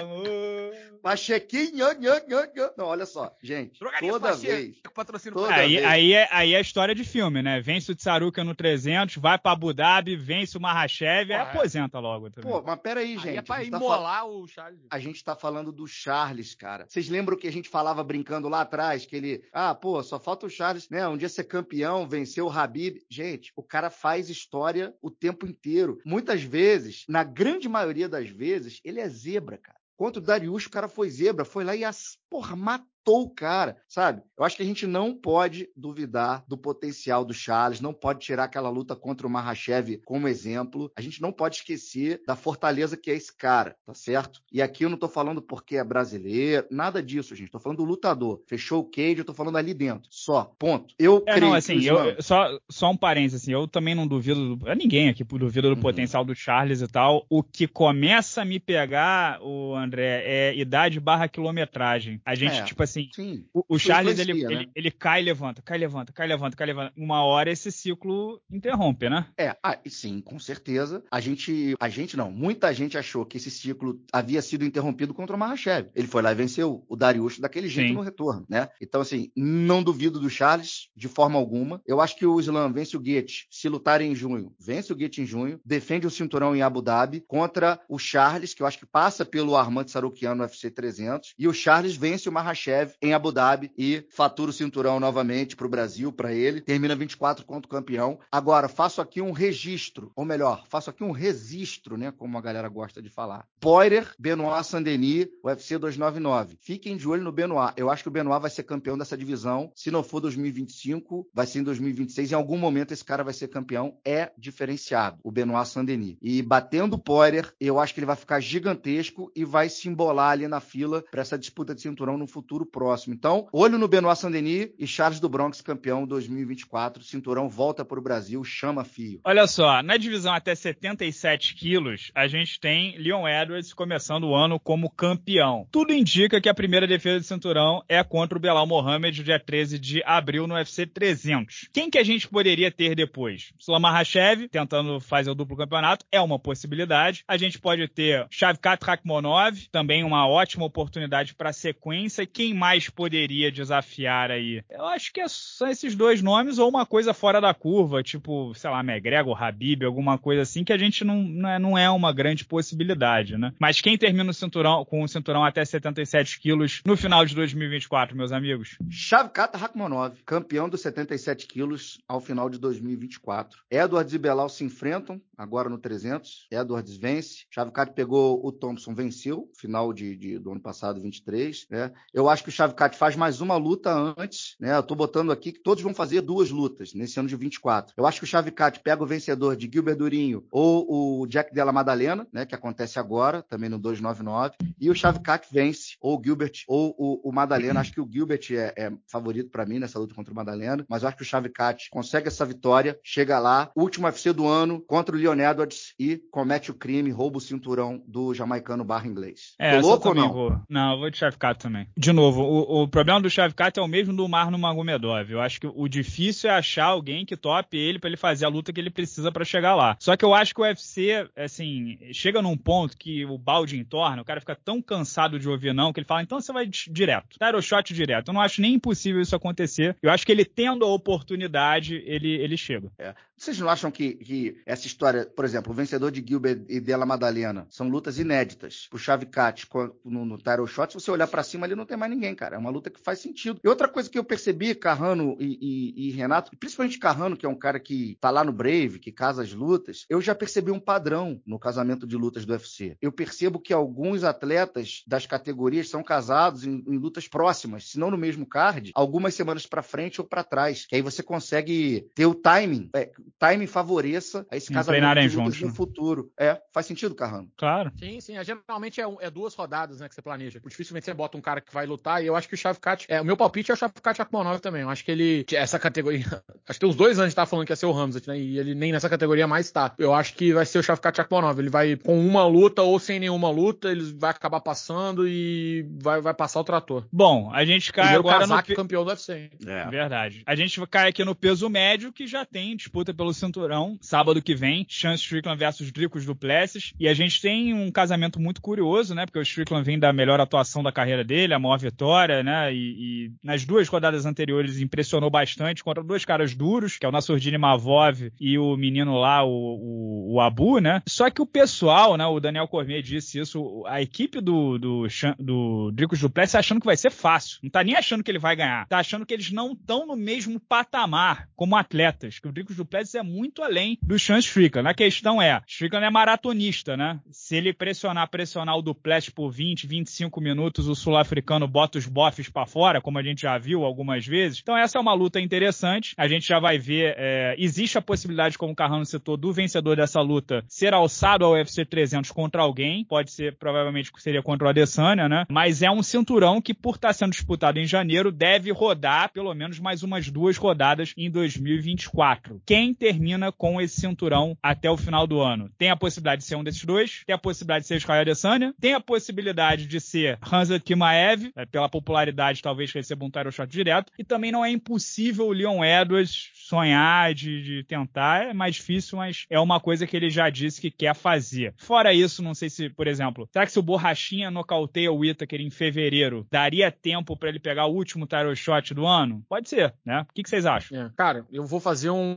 Pachequinho. Não, olha só, gente. Drogaria toda Pacheco, vez. Patrocínio toda aí, vez. Aí, é, aí é história de filme, né? Vence o Tsarukian no trezentos, vai pra Abu Dhabi, vence o Makhachev, aí aposenta logo. Também. Pô, mas peraí, gente. Aí é pra imolar tá fal... o Charles. A gente tá falando do Charles, cara. Vocês lembram que a gente falava brincando lá atrás, que ele... Ah, pô, só falta o Charles, né? Um dia ser campeão, vencer o Khabib. Gente, o cara faz história o tempo inteiro. Muitas vezes, na grande maioria das vezes, ele é zebra, cara. Contra o Dariush, o cara foi zebra, foi lá e as... porra, matou o cara, sabe? Eu acho que a gente não pode duvidar do potencial do Charles, não pode tirar aquela luta contra o Makhachev como exemplo. A gente não pode esquecer da fortaleza que é esse cara, tá certo? E aqui eu não tô falando porque é brasileiro, nada disso, gente. Tô falando do lutador. Fechou o cage, eu tô falando ali dentro. Só, ponto. Eu é, creio não, assim, que eu, eu, só, só um parênteses, assim, eu também não duvido, do, ninguém aqui duvida do uhum. potencial do Charles e tal. O que começa a me pegar, o André, é idade barra quilometragem. A gente, é. tipo assim, Sim. O, o Charles, ele, né? ele, ele cai e levanta, cai e levanta, cai e levanta, cai e levanta. Uma hora esse ciclo interrompe, né? É, ah, sim, com certeza. A gente, a gente não, muita gente achou que esse ciclo havia sido interrompido contra o Makhachev. Ele foi lá e venceu o Dariush daquele jeito sim. no retorno, né? Então, assim, não duvido do Charles de forma alguma. Eu acho que o Islam vence o Gaethje se lutarem em junho. Vence o Gaethje em junho, defende o cinturão em Abu Dhabi contra o Charles, que eu acho que passa pelo Arman Tsarukian no U F C trezentos, e o Charles vence o Makhachev em Abu Dhabi e fatura o cinturão novamente para o Brasil, para ele. Termina vinte e quatro contra o campeão. Agora, faço aqui um registro, ou melhor, faço aqui um registro, né, como a galera gosta de falar. Poirier, Benoit Saint-Denis, U F C duzentos e noventa e nove. Fiquem de olho no Benoit. Eu acho que o Benoit vai ser campeão dessa divisão. Se não for dois mil e vinte e cinco, vai ser em dois mil e vinte e seis. Em algum momento esse cara vai ser campeão. É diferenciado, o Benoit Saint-Denis. E batendo o Poirier, eu acho que ele vai ficar gigantesco e vai se embolar ali na fila para essa disputa de cinturão no futuro próximo. Então, olho no Benoit Saint-Denis e Charles do Bronx, campeão dois mil e vinte e quatro. Cinturão volta para o Brasil, chama fio. Olha só, na divisão até setenta e sete quilos, a gente tem Leon Edwards começando o ano como campeão. Tudo indica que a primeira defesa de cinturão é contra o Belal Mohamed, dia treze de abril, no U F C trezentos. Quem que a gente poderia ter depois? Islam Makhachev, tentando fazer o duplo campeonato, é uma possibilidade. A gente pode ter Shavkat Rakhmonov, também uma ótima oportunidade para sequência. Quem mais poderia desafiar aí? Eu acho que são esses dois nomes ou uma coisa fora da curva, tipo, sei lá, McGregor, Khabib, alguma coisa assim, que a gente não, não, é, não é uma grande possibilidade, né? Mas quem termina o cinturão, com o cinturão até setenta e sete quilos no final de dois mil e vinte e quatro, meus amigos? Shavkat Rakhmonov, campeão dos setenta e sete quilos ao final de dois mil e vinte e quatro. Edwards e Belal se enfrentam agora no trezentos. Edwards vence. Shavkat pegou o Thompson, venceu, final de, de, do ano passado, vinte e três, né? Eu acho que o Shavkat faz mais uma luta antes, né? Eu tô botando aqui que todos vão fazer duas lutas nesse ano de vinte e quatro. Eu acho que o Shavkat pega o vencedor de Gilbert Durinho ou o Jack Della Maddalena, né? Que acontece agora, também no duzentos e noventa e nove. E o Shavkat vence ou o Gilbert ou o, o Maddalena. Acho que o Gilbert é, é favorito para mim nessa luta contra o Maddalena, mas eu acho que o Shavkat consegue essa vitória, chega lá, último U F C do ano contra o Leon Edwards e comete o crime, rouba o cinturão do jamaicano barra inglês. É, Tô louco ou não? Vou. Não, eu vou de Shavkat também. De novo, o, o problema do Shavkat é o mesmo do Marlon Magomedov. Eu acho que o difícil é achar alguém que tope ele pra ele fazer a luta que ele precisa pra chegar lá. Só que eu acho que o U F C, assim, chega num ponto que o balde entorna, o cara fica tão cansado de ouvir não, que ele fala, então você vai direto, title shot direto. Eu não acho nem impossível isso acontecer. Eu acho que ele tendo a oportunidade, ele, ele chega. É. Vocês não acham que, que essa história, por exemplo, o vencedor de Gilbert e Della Maddalena, são lutas inéditas. O Shavkat no, no title shot, se você olhar pra cima ali, não tem mais ninguém, cara. É uma luta que faz sentido. E outra coisa que eu percebi, Carrano e, e, e Renato, principalmente Carrano, que é um cara que tá lá no Brave, que casa as lutas, eu já percebi um padrão no casamento de lutas do U F C. Eu percebo que alguns atletas das categorias são casados em, em lutas próximas, se não no mesmo card, algumas semanas pra frente ou pra trás, que aí você consegue ter o timing, é, o timing favoreça a esse Não casamento de lutas juntos, no né? futuro. É, faz sentido, Carrano? Claro. Sim, sim. É, geralmente é, é duas rodadas, né, que você planeja. Dificilmente você bota um cara que vai lutar, e eu acho que o Shavkat, é, o meu palpite é o Shavkat Akhmonov também. Eu acho que ele, essa categoria, acho que tem uns dois anos que tava falando que ia ser o Khamzat, né, e ele nem nessa categoria mais tá. Eu acho que vai ser o Shavkat Akhmonov. Ele vai com uma luta ou sem nenhuma luta, ele vai acabar passando e vai, vai passar o trator. Bom, a gente cai Primeiro agora casaque no... campeão do U F C. É. Verdade. A gente cai aqui no peso médio, que já tem disputa pelo cinturão, sábado que vem, Sean Strickland versus Dricus du Plessis, e a gente tem um casamento muito curioso, né, porque o Strickland vem da melhor atuação da carreira dele, a maior vitória, né, e, e nas duas rodadas anteriores impressionou bastante contra dois caras duros, que é o Nassourdine Mavov e o menino lá, o, o, o Abu, né, só que o pessoal, né, o Daniel Cormier disse isso, a equipe do, do, do Dricus du Plessis achando que vai ser fácil, não tá nem achando que ele vai ganhar, tá achando que eles não estão no mesmo patamar como atletas, que o Dricus du Plessis é muito além do Sean Strickland. A questão é, Strickland é maratonista, né? Se ele pressionar, pressionar o du Plessis por vinte, vinte e cinco minutos, o sul-africano bota os bofes pra fora, como a gente já viu algumas vezes. Então essa é uma luta interessante. A gente já vai ver, é, existe a possibilidade, como o Carrano citou, do vencedor dessa luta ser alçado ao U F C trezentos contra alguém. Pode ser, provavelmente, seria contra o Adesanya, né? Mas é um cinturão que, por estar sendo disputado em janeiro, deve rodar pelo menos mais umas duas rodadas em dois mil e vinte e quatro. Quem termina com esse cinturão até o final do ano? Tem a possibilidade de ser um desses dois, tem a possibilidade de ser Israel Adesanya, tem a possibilidade de ser Khamzat Chimaev, é, pela popularidade talvez receba um title shot direto, e também não é impossível o Leon Edwards sonhar de, de tentar, é mais difícil, mas é uma coisa que ele já disse que quer fazer. Fora isso, não sei se, por exemplo, será que se o Borrachinha nocauteia o Whittaker em fevereiro, daria tempo pra ele pegar o último title shot do ano? Pode ser, né? O que, que vocês acham? É, cara, eu vou fazer um,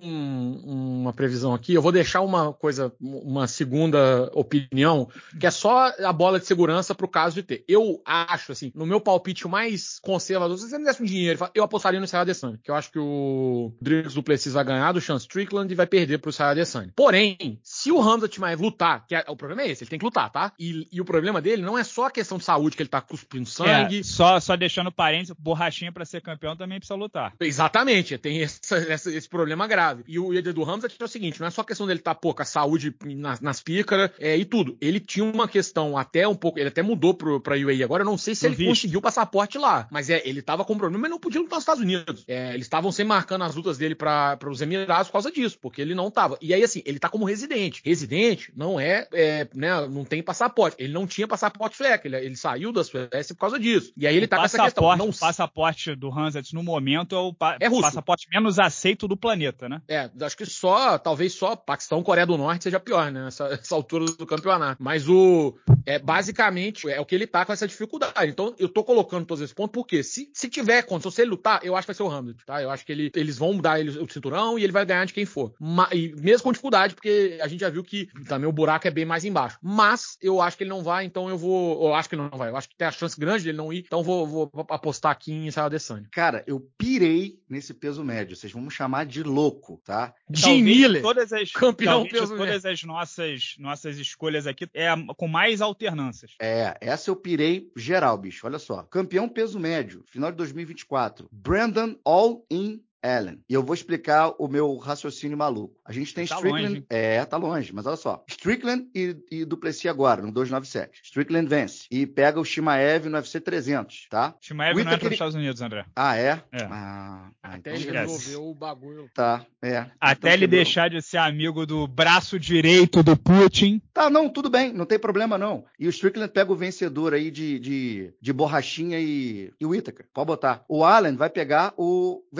uma previsão aqui, eu vou deixar uma coisa, uma segunda opinião, que é só a bola de segurança pro caso de ter. Eu acho, assim, no meu palpite mais conservador, se você me desse um dinheiro, eu apostaria no Israel Adesanya, que eu acho que o Dricus du Plessis vai ganhar do Sean Strickland e vai perder pro Israel Adesanya. Porém, se o Khamzat Chimaev lutar, que é, o problema é esse, ele tem que lutar, tá? E, e o problema dele não é só a questão de saúde, que ele tá cuspindo sangue. É, só, só deixando parênteses, Borrachinha pra ser campeão também precisa lutar. Exatamente, tem essa, essa, esse problema grave. E o Edu Khamzat é o seguinte, não é só questão dele estar, tá, pô, com a saúde nas, nas pícaras é, e tudo. Ele tinha uma questão até um pouco, ele até mudou pro, pra U A E agora, eu não sei se ele visto. conseguiu passaporte lá, mas é, ele tava com problema, mas não podia lutar nos Estados Unidos. É, eles estavam sempre marcando as lutas dele para os Emirados por causa disso, porque ele não tava. E aí, assim, ele tá como residente. Residente não é, é né, não tem passaporte. Ele não tinha passaporte sueco, ele, ele saiu da Suécia por causa disso. E aí ele o tá com essa questão. Não... O passaporte do Khamzat no momento é o pa- é russo. passaporte menos aceito do planeta, né? É, acho que só, talvez só Paquistão, Coreia do Norte seja pior, né? Essa, essa altura do campeonato. Mas o, é, basicamente, é o que ele tá com essa dificuldade. Então, eu tô colocando todos esses pontos, porque se, se tiver condição, se ele lutar, eu acho que vai ser o Khamzat, tá? Eu acho que ele, eles vão dar ele o cinturão e ele vai ganhar de quem for. Mas, e mesmo com dificuldade, porque a gente já viu que também o buraco é bem mais embaixo. Mas, eu acho que ele não vai, então eu vou, eu acho que ele não vai. Eu acho que tem a chance grande dele não ir, então vou, vou, vou apostar aqui em Israel Adesanya. Cara, eu pirei nesse peso médio. Vocês vão me chamar de louco, tá? Jim Miller, todas as, campeão peso peso todas as nossas, nossas escolhas aqui é com mais alternâncias. É, essa eu pirei geral, bicho. Olha só. Campeão peso médio, final de dois mil e vinte e quatro. Brandon All-In Allen. E eu vou explicar o meu raciocínio maluco. A gente tem tá Strickland... Longe, é, tá longe, mas olha só. Strickland e, e Du Plessis agora, no duzentos e noventa e sete. Strickland vence. E pega o Chimaev no U F C trezentos, tá? Chimaev não é para os Estados Unidos, André. Ah, é? É. Ah, ah, Até então ele esquece. resolveu o bagulho. Tá, é. Até então ele quebrou. deixar de ser amigo do braço direito do Putin. Tá, não, tudo bem, não tem problema não. E o Strickland pega o vencedor aí de, de, de Borrachinha e, e o Whittaker. Pode botar. O Allen vai pegar o Vettori, que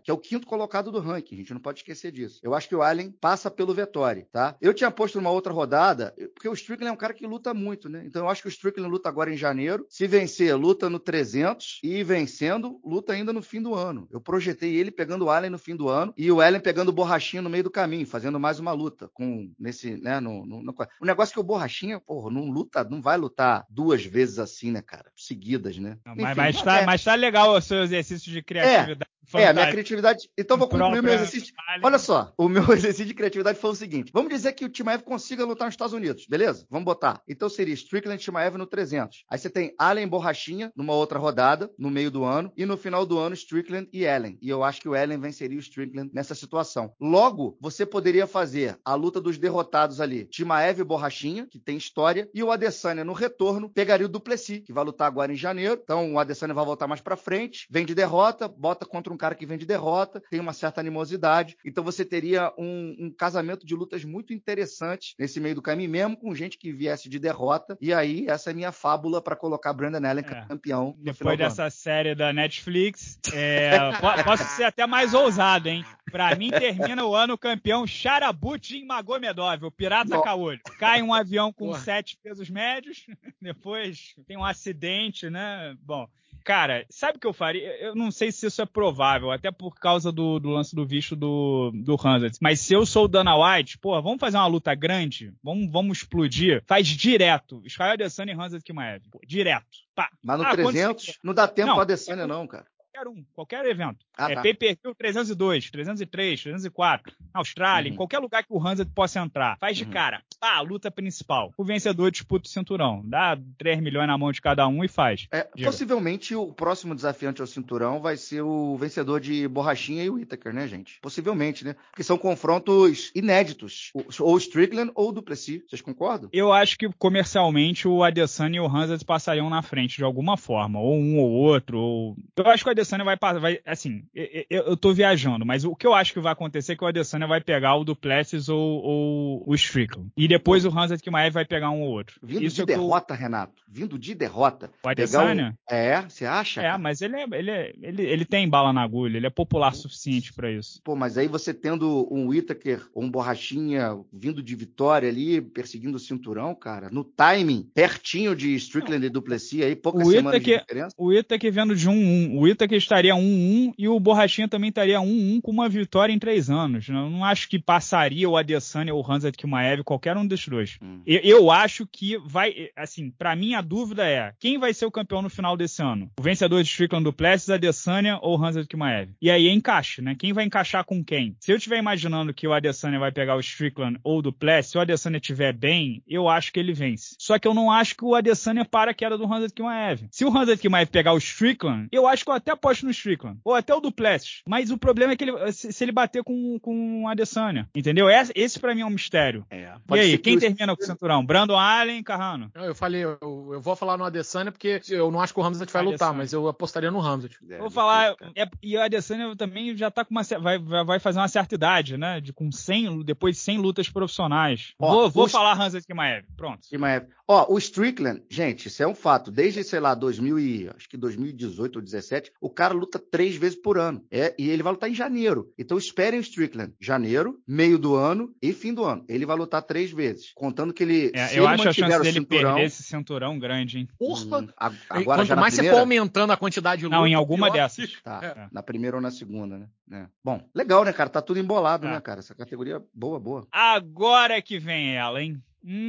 que é o quinto colocado do ranking. A gente não pode esquecer disso. Eu acho que o Allen passa pelo Vettori, tá? Eu tinha posto numa outra rodada, porque o Strickland é um cara que luta muito, né? Então eu acho que o Strickland luta agora em janeiro. Se vencer, luta no trezentos e vencendo, luta ainda no fim do ano. Eu projetei ele pegando o Allen no fim do ano e o Allen pegando o Borrachinha no meio do caminho, fazendo mais uma luta com nesse, né, no, no, no... o negócio é que o Borrachinha, porra, não luta, não vai lutar duas vezes assim, né, cara? Seguidas, né? Não, Enfim, mas, mas, tá, é... mas tá legal o seu exercício de criatividade. É, é, a minha criatividade. Então vou concluir o meu exercício. Allen. Olha só, o meu exercício de criatividade foi o seguinte: vamos dizer que o Chimaev consiga lutar nos Estados Unidos, beleza? Vamos botar. Então seria Strickland e Chimaev no trezentos. Aí você tem Allen e Borrachinha numa outra rodada, no meio do ano, e no final do ano Strickland e Allen. E eu acho que o Allen venceria o Strickland nessa situação. Logo, você poderia fazer a luta dos derrotados ali, Chimaev e Borrachinha, que tem história, e o Adesanya no retorno pegaria o Duplessis, que vai lutar agora em janeiro. Então o Adesanya vai voltar mais pra frente, vem de derrota, bota contra um cara que vem de derrota, tem uma certa animosidade. Então você teria um, um casamento de lutas muito interessante nesse meio do caminho, mesmo com gente que viesse de derrota. E aí, essa é a minha fábula para colocar Brandon Allen é. campeão. No Depois dessa ano. série da Netflix, é, posso ser até mais ousado, hein? Pra mim, termina o ano campeão Charabutin Magomedov, o pirata Não. caolho. Cai um avião com Porra. sete pesos médios, depois tem um acidente, né? Bom... Cara, sabe o que eu faria? Eu não sei se isso é provável, até por causa do, do lance do visto do, do Hanzat. Mas se eu sou o Dana White, pô, vamos fazer uma luta grande? Vamos, vamos explodir? Faz direto. Israel Adesanya e Hanzat Chimaev. Pô, direto. Pá. Mas no ah, trezentos não dá tempo para Adesanya não, cara. Qualquer um, qualquer evento. Ah, é tá. pay-per-view trezentos e dois, trezentos e três, trezentos e quatro, na Austrália, uhum. em qualquer lugar que o Hanzat possa entrar. Faz de uhum. cara. Pá, a luta principal. O vencedor disputa o cinturão. Dá três milhões na mão de cada um e faz. É, possivelmente o próximo desafiante ao cinturão vai ser o vencedor de Borrachinha e o Whittaker, né, gente? Possivelmente, né? Porque são confrontos inéditos. Ou Strickland ou Duplessis. Vocês concordam? Eu acho que comercialmente o Adesanya e o Hanzat passariam na frente de alguma forma. Ou um ou outro. Ou... Eu acho que o Adesanya vai passar. Vai, assim, eu, eu tô viajando, mas o que eu acho que vai acontecer é que o Adesanya vai pegar o Duplessis ou, ou o Strickland. E depois o Hanzat Chimaev vai pegar um ou outro. Vindo Isso de é derrota, eu... Renato. Vindo de derrota. O Adesanya? Um... É, você acha? É, cara? Mas ele, é, ele, é, ele, ele tem bala na agulha, ele é popular o suficiente pra isso. Pô, mas aí você tendo um Whittaker ou um Borrachinha vindo de vitória ali, perseguindo o cinturão, cara, no timing, pertinho de Strickland Não. e Duplessis, aí poucas o semanas Whittaker, de diferença. O Whittaker vendo de um a um. O Whittaker estaria um a um e o Borrachinha também estaria um a um com uma vitória em três anos. Eu não acho que passaria o Adesanya ou o Hanzat Chimaev, qualquer um desses dois. Hum. Eu, eu acho que vai, assim, pra mim a dúvida é, quem vai ser o campeão no final desse ano? O vencedor de Strickland Duplessis, Adesanya ou Hanzat Chimaev? E aí é encaixe, né? Quem vai encaixar com quem? Se eu estiver imaginando que o Adesanya vai pegar o Strickland ou o Duplessis, se o Adesanya estiver bem, eu acho que ele vence. Só que eu não acho que o Adesanya para a queda do Hanzat Chimaev. Se o Hanzat Chimaev pegar o Strickland, eu acho que eu até aposto no Strickland. Ou até o Duplessis. Mas o problema é que ele, se, se ele bater com, com o Adesanya. Entendeu? Esse, esse pra mim é um mistério. É, e aí, quem que termina o... com o cinturão? Brandon Allen, Carrano? Eu falei, eu, eu vou falar no Adesanya porque eu não acho que o Hanzat vai lutar, mas eu apostaria no Hanzat. É, vou falar, é, e o Adesanya também já tá com uma, vai, vai fazer uma certa idade, né? De, com cem, depois de cem lutas profissionais. Ó, vou vou os... falar Hanzat Chimaev, pronto. Chimaev. Ó, o Strickland, gente, isso é um fato. Desde, sei lá, dois mil e, acho que dois mil e dezoito ou dezessete, o cara luta três vezes por ano. É, e ele vai lutar em janeiro. Então esperem o Strickland. Janeiro, meio do ano e fim do ano. Ele vai lutar três vezes. Contando que ele. É, se eu ele acho a chance dele cinturão, perder esse cinturão grande, hein? Porra! Hum, agora, quanto já mais primeira... você for aumentando a quantidade de luta, não, em alguma pior. dessas. Tá, é. Na primeira ou na segunda, né? É. Bom, legal, né, cara? Tá tudo embolado, é. né, cara? Essa categoria boa, boa. Agora que vem ela, hein?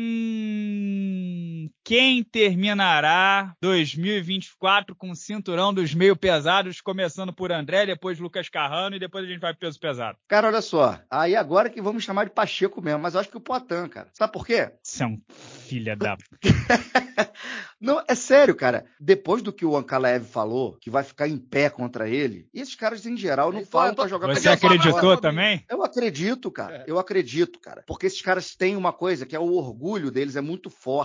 Hum, quem terminará dois mil e vinte e quatro com o cinturão dos meio pesados, começando por André, depois Lucas Carrano e depois a gente vai pro peso pesado? Cara, olha só, aí agora que vamos chamar de Pacheco mesmo, mas eu acho que o Poatan, cara. Sabe por quê? Você é um filho da... Não, é sério, cara. Depois do que o Ankalaev falou, que vai ficar em pé contra ele, e esses caras, em geral, não falam pra jogar... Você acreditou também? Eu acredito, cara. Eu acredito, cara. Porque esses caras têm uma coisa que é o orgulho deles é muito forte. Então,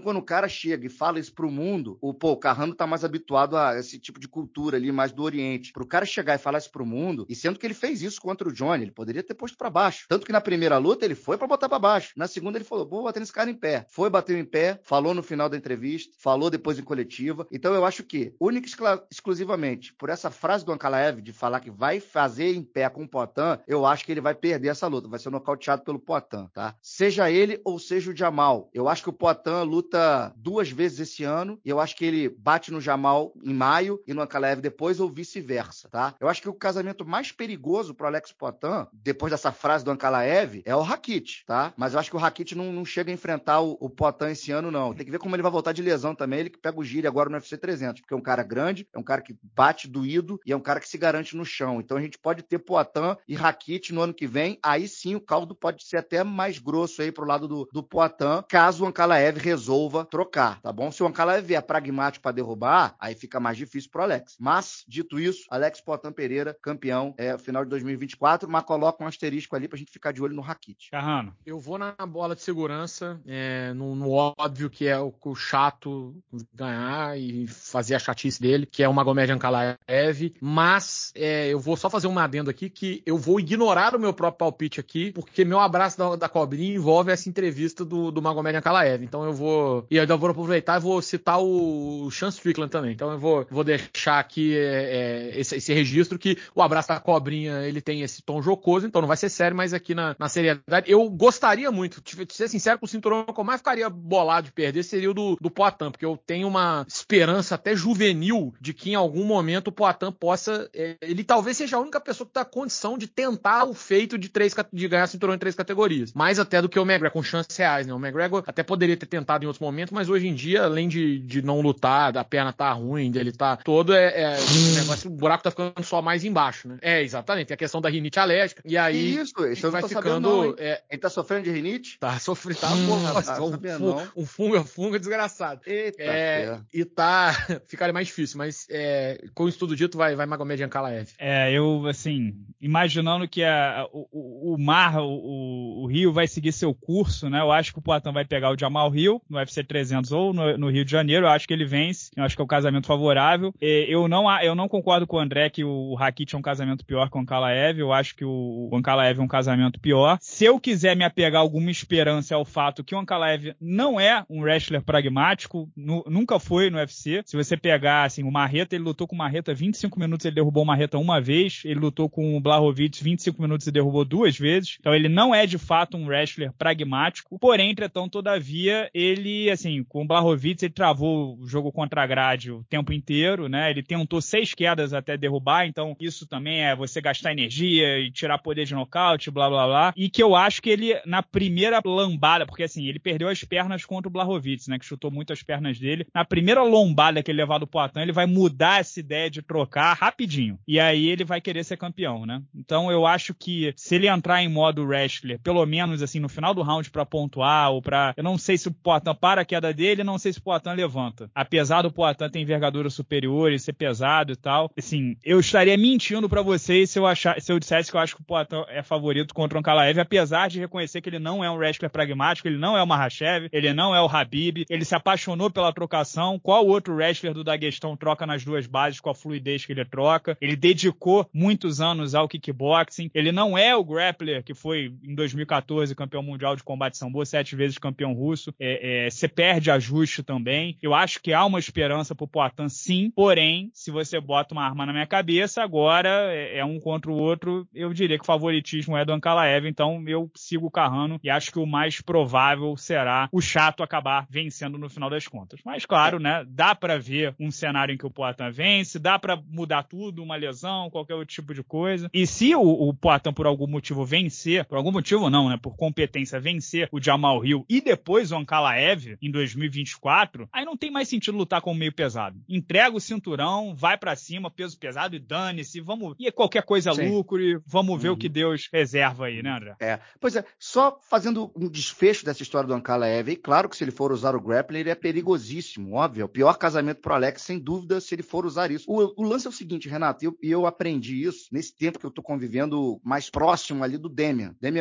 quando o cara chega e fala isso pro mundo, o, pô, o Carrano tá mais habituado a esse tipo de cultura ali, mais do Oriente. Pro cara chegar e falar isso pro mundo, e sendo que ele fez isso contra o Johnny, ele poderia ter posto pra baixo. Tanto que na primeira luta ele foi pra botar pra baixo. Na segunda ele falou, vou bater nesse cara em pé. Foi, bateu em pé, falou no final da entrevista, falou depois em coletiva. Então eu acho que, única e exclusivamente, por essa frase do Ankalaev de falar que vai fazer em pé com o Poatan, eu acho que ele vai perder essa luta, vai ser nocauteado pelo Poatan, tá? Seja ele ou seja o Jamal. Eu acho que o Poatan luta duas vezes esse ano, e eu acho que ele bate no Jamal em maio e no Ankalaev depois, ou vice-versa, tá? Eu acho que o casamento mais perigoso pro Alex Poatan, depois dessa frase do Ankalaev, é o Rakit, tá? Mas eu acho que o Rakit não, não chega a enfrentar o, o Poatan esse ano, não. Tem que ver como ele vai voltar de lesão também, ele que pega o gire agora no U F C trezentos, porque é um cara grande, é um cara que bate doído e é um cara que se garante no chão. Então a gente pode ter Poatan e Rakit no ano que vem, aí sim o caldo pode ser até mais grosso aí pro lado do, do Poatan, caso o Ankalaev resolva trocar, tá bom? Se o Ankalaev é pragmático para derrubar, aí fica mais difícil pro Alex. Mas, dito isso, Alex Poatan Pereira, campeão, é final de dois mil e vinte e quatro, mas coloca um asterisco ali pra gente ficar de olho no Rakit. Carrano. Eu vou na bola de segurança, é, no, no óbvio que é o, o chato ganhar e fazer a chatice dele, que é o Magomed Ankalaev, mas é, eu vou só fazer um adendo aqui, que eu vou ignorar o meu próprio palpite aqui, porque meu abraço da, da cobrinha envolve essa entrevista do, do Magomed Ankalaev, então eu vou, e ainda vou aproveitar e vou citar o, o Sean Strickland também, então eu vou, vou deixar aqui é, é, esse, esse registro que o abraço da cobrinha, ele tem esse tom jocoso, então não vai ser sério, mas aqui na, na seriedade, eu gostaria muito, de ser sincero, com o cinturão que eu mais ficaria bolado de perder seria o do, do Poatan, porque eu tenho uma esperança até juvenil de que em algum momento o Poatan possa, é, ele talvez seja a única pessoa que tá com condição de tentar o feito de, três, de ganhar cinturão em três categorias, mais até do que o McGregor, com chances reais, né? O McGregor até poderia ter tentado em outros momentos, mas hoje em dia, além de, de não lutar, da perna tá ruim, dele tá todo, é, é o, negócio, o buraco tá ficando só mais embaixo, né? É, exatamente, tem a questão da rinite alérgica, e aí que isso, isso eu vai não tô ficando... sabendo, não, é, ele tá sofrendo de rinite? Tá sofrendo, tá, Hum, pô, tá um, sabendo, um, um funga, funga desgraçado. Eita, é, e tá, ficaria mais difícil, mas é, com isso tudo dito, vai, vai Magomed Ankalaev. É, eu, assim, imaginando que a, o, o, o mar, o, o Rio vai seguir seu curso, né? Eu acho que o Poatan vai pegar o Jamal Hill no U F C trezentos ou no, no Rio de Janeiro. Eu acho que ele vence. Eu acho que é um casamento favorável. Eu não, eu não concordo com o André que o Rakit é um casamento pior que o Ankalaev. Eu acho que o, o Ankalaev é um casamento pior. Se eu quiser me apegar a alguma esperança ao fato que o Ankalaev não é um wrestler pragmático, nu, nunca foi no U F C. Se você pegar, assim, o Marreta, ele lutou com o Marreta vinte e cinco minutos, ele derrubou o Marreta uma vez. Ele lutou com o Blachowicz vinte e cinco minutos e derrubou duas vezes. Então ele não é de fato um wrestler pragmático. Porém, entretanto, todavia, ele, assim, com o Blachowicz, ele travou o jogo contra a grade o tempo inteiro, né? Ele tentou seis quedas até derrubar, então isso também é você gastar energia e tirar poder de nocaute, blá, blá, blá. E que eu acho que ele, na primeira lambada, porque assim, ele perdeu as pernas contra o Blachowicz, né? Que chutou muito as pernas dele. Na primeira lombada que ele levar do Poatan, ele vai mudar essa ideia de trocar rapidinho. E aí ele vai querer ser campeão, né? Então eu acho que se ele entrar em modo wrestler, pelo menos assim, no final do round pra pontuar, ou pra... Eu não sei se o Poatan para a queda dele, não sei se o Poatan levanta. Apesar do Poatan ter envergadura superior e ser pesado e tal, assim, eu estaria mentindo pra vocês se eu, achar, se eu dissesse que eu acho que o Poatan é favorito contra o Ankalaev, apesar de reconhecer que ele não é um wrestler pragmático, ele não é o Makhachev, ele não é o Khabib, ele se apaixonou pela trocação. Qual outro wrestler do Daguestão troca nas duas bases com a fluidez que ele troca? Ele dedicou muitos anos ao kickboxing. Ele não é o grappler que foi, em dois mil e catorze, campeão mundial de combate sambo, sete vezes campeão russo. É, é, você perde ajuste também. Eu acho que há uma esperança pro Poatan, sim. Porém, se você bota uma arma na minha cabeça, agora é, é um contra o outro, eu diria que o favoritismo é do Ankalaev. Então, eu sigo o Carrano e acho que o mais provável será o chato acabar vencendo no final das contas. Mas, claro, né, dá pra ver um cenário em que o Poatan vence, dá pra mudar tudo, uma lesão, qualquer outro tipo de coisa. E se o, o Poatan, por algum motivo, vencer, por algum motivo não, né, por competência, vencer o Jamal Hill e depois o Ankalaev em dois mil e vinte e quatro, aí não tem mais sentido lutar com o meio pesado. Entrega o cinturão, vai pra cima, peso pesado e dane-se, vamos... E qualquer coisa Sim. lucro e vamos ver Uhum. o que Deus reserva aí, né, André? É, pois é, só fazendo um desfecho dessa história do Ankalaev, e claro que se ele for usar o grappling, ele é perigosíssimo, óbvio, é o pior casamento pro Alex, sem dúvida, se ele for usar isso. O, o lance é o seguinte, Renato, e eu, eu aprendi isso nesse tempo que eu tô convivendo mais próximo ali do Demian, Demian Maia.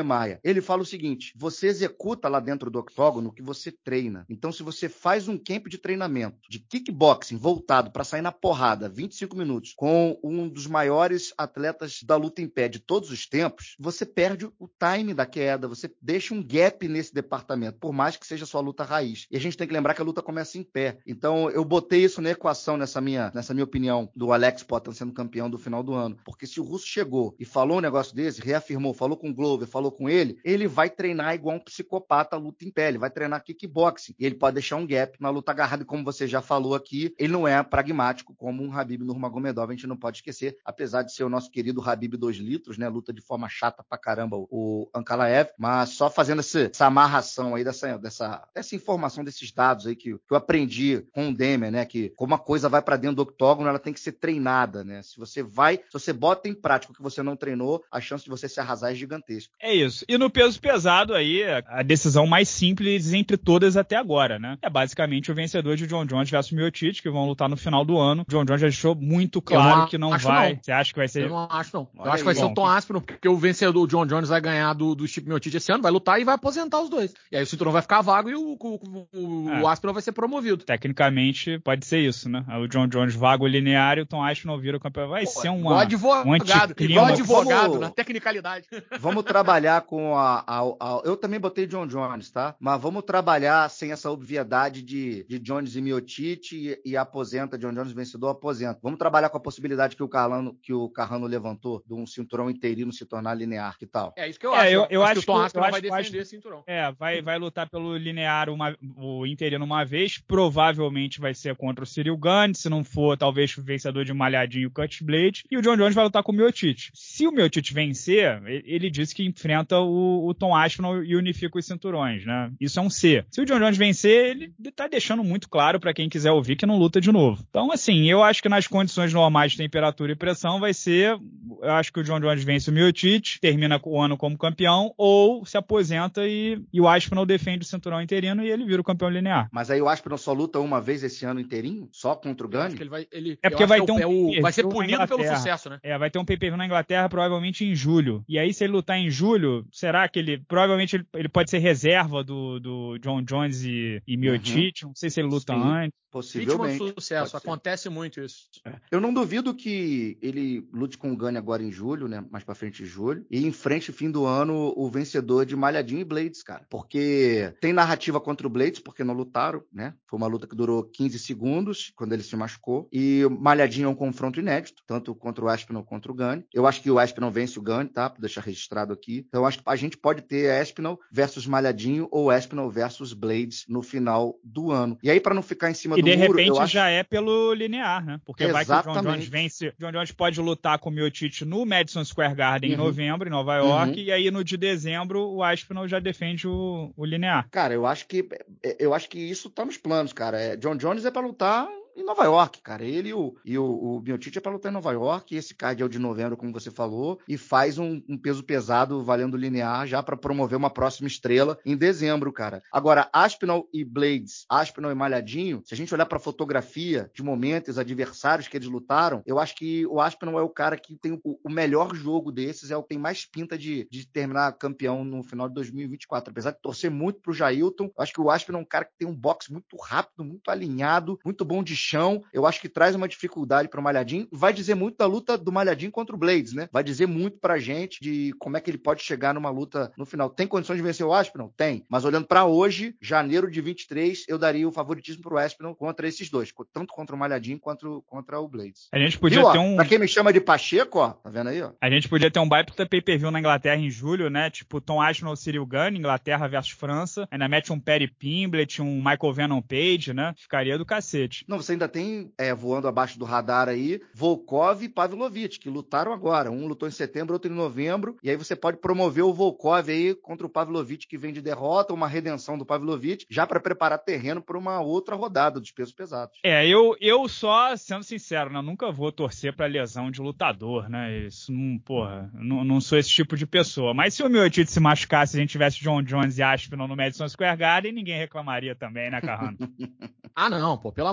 ele fala o seguinte, você executa lá dentro do octógono o que você treina. Então, se você faz um camp de treinamento de kickboxing voltado para sair na porrada vinte e cinco minutos com um dos maiores atletas da luta em pé de todos os tempos, você perde o time da queda, você deixa um gap nesse departamento, por mais que seja sua luta raiz. E a gente tem que lembrar que a luta começa em pé. Então, eu botei isso na equação, nessa minha, nessa minha opinião, do Alex Poatan sendo campeão do final do ano. Porque se o Russo chegou e falou um negócio desse, reafirmou, falou com o Glover, falou com ele, ele vai treinar igual um psicopata a luta em pé, ele vai treinar kickboxing. E ele pode deixar um gap na luta agarrada, e como você já falou aqui, ele não é pragmático como um Khabib Nurmagomedov, a gente não pode esquecer, apesar de ser o nosso querido Khabib dois litros, né, luta de forma chata pra caramba o Ankalaev, mas só fazendo essa, essa amarração aí dessa, dessa, dessa informação, desses dados aí que, que eu aprendi com o Demian, né, que como a coisa vai pra dentro do octógono, ela tem que ser treinada, né, se você vai, se você bota em prática o que você não treinou, a chance de você se arrasar é gigantesca. É isso. E no peso pesado aí, a decisão mais simples entre todas até agora, né, é basicamente o vencedor de John Jones versus Miocic, que vão lutar no final do ano. John Jones já deixou muito claro não que não vai. Não. Você acha que vai ser? Eu não acho, não. Olha eu acho que vai aí, ser bom. o Tom Aspinall, porque o vencedor, o John Jones, vai ganhar do, do Stipe Miocic esse ano, vai lutar e vai aposentar os dois. E aí o cinturão vai ficar vago e o, o, o, é. o Aspinall vai ser promovido. Tecnicamente, pode ser isso, né? O John Jones vago linear e o Tom Aspinall vira o campeão. Vai Pô, ser uma, igual advogado, um anticlima. igual advogado, vamos, na tecnicalidade. Vamos trabalhar com a, a, a... Eu também botei John Jones, tá? Mas vamos trabalhar sem essa obviedade de, de Jones e Miocic e, e aposenta, John Jones vencedor, aposenta. Vamos trabalhar com a possibilidade que o Carrano, que o Carrano levantou de um cinturão interino se tornar linear, que tal? É isso que eu é, acho. Eu, eu acho que o Tom Aspinall vai acho, defender acho, esse cinturão. É, vai, vai lutar pelo linear uma, o interino uma vez, provavelmente vai ser contra o Cyril Gane, se não for, talvez o vencedor de Malhadinho, o Curtis Blade, e o John Jones vai lutar com o Miocic. Se o Miocic vencer, ele disse que enfrenta o, o Tom Aspinall e unifica os cinturões, né? Isso é um C. Se o John Jones vencer, ele tá deixando muito claro pra quem quiser ouvir que não luta de novo. Então, assim, eu acho que nas condições normais de temperatura e pressão vai ser, eu acho que o John Jones vence o Miocic, termina o ano como campeão, ou se aposenta e, e o Aspinall defende o cinturão interino e ele vira o campeão linear. Mas aí o Aspinall só luta uma vez esse ano inteirinho? Só contra o Gane? Ele vai, ele, é porque vai ter um é o, vai ser punido pelo sucesso, né? É, vai ter um pay-per-view na Inglaterra provavelmente em julho. E aí, se ele lutar em julho, será que ele, provavelmente ele, ele pode ser reserva do, do John Jones e, e Miocic? Uhum. Não sei se ele luta Sim. antes. Possivelmente. Vítima do sucesso, acontece muito isso. É. Eu não duvido que ele lute com o Gane agora em julho, né? Mais pra frente de julho. E enfrente, fim do ano, o vencedor de Malhadinho e Blades, cara. Porque tem narrativa contra o Blades, porque não lutaram, né? Foi uma luta que durou quinze segundos, quando ele se machucou. E Malhadinho é um confronto inédito, tanto contra o Aspinall quanto o Gane. Eu acho que o Aspinall vence o Gane, tá? Pra deixar registrado aqui. Então eu acho que a gente pode ter Aspinall versus Malhadinho ou Aspinall versus Blades no final do ano. E aí, pra não ficar em cima E do de muro, repente eu acho... já é pelo linear, né? Porque Exatamente. vai que o John Jones vence. John Jones pode lutar com o Miocic no Madison Square Garden uhum. em novembro, em Nova York, uhum. e aí no de dezembro o Aspinall já defende o, o linear. Cara, eu acho que eu acho que isso tá nos planos, cara. É, John Jones é pra lutar em Nova York, cara. Ele e o, e o, o Miocic é pra lutar em Nova York, e esse card é o de novembro, como você falou, e faz um, um peso pesado valendo linear já pra promover uma próxima estrela em dezembro, cara. Agora, Aspinall e Blades, Aspinall e Malhadinho, se a gente olhar pra fotografia de momentos, adversários que eles lutaram, eu acho que o Aspinall é o cara que tem o, o melhor jogo desses, é o que tem mais pinta de, de terminar campeão no final de dois mil e vinte e quatro. Apesar de torcer muito pro Jailton, eu acho que o Aspinall é um cara que tem um boxe muito rápido, muito alinhado, muito bom de chão. Eu acho que traz uma dificuldade para o Malhadinho. Vai dizer muito da luta do Malhadinho contra o Blades, né? Vai dizer muito pra gente de como é que ele pode chegar numa luta no final. Tem condições de vencer o Aspinall? Tem. Mas olhando para hoje, janeiro de vinte e três, eu daria o favoritismo pro Aspinall contra esses dois. Tanto contra o Malhadinho quanto contra o Blades. A gente podia Viu, ter ó, um... Pra quem me chama de Pacheco, ó, tá vendo aí, ó? A gente podia ter um baita pay-per-view na Inglaterra em julho, né? Tipo Tom Aspinall, Cyril Gane, Inglaterra versus França. Ainda mete um Perry Pimblett, um Michael Venom Page, né? Ficaria do cacete. Não, você ainda tem, é, voando abaixo do radar aí, Volkov e Pavlovich, que lutaram agora. Um lutou em setembro, outro em novembro. E aí você pode promover o Volkov aí contra o Pavlovich, que vem de derrota, uma redenção do Pavlovich, já para preparar terreno para uma outra rodada dos pesos pesados. É, eu, eu só, sendo sincero, né? Nunca vou torcer pra lesão de lutador, né? Isso não, porra, não, não sou esse tipo de pessoa. Mas se o Miocic se machucasse, se a gente tivesse John Jones e Aspinall no Madison Square Garden, ninguém reclamaria também, né, Carrano? Ah, não, pô, pelo amor de Deus.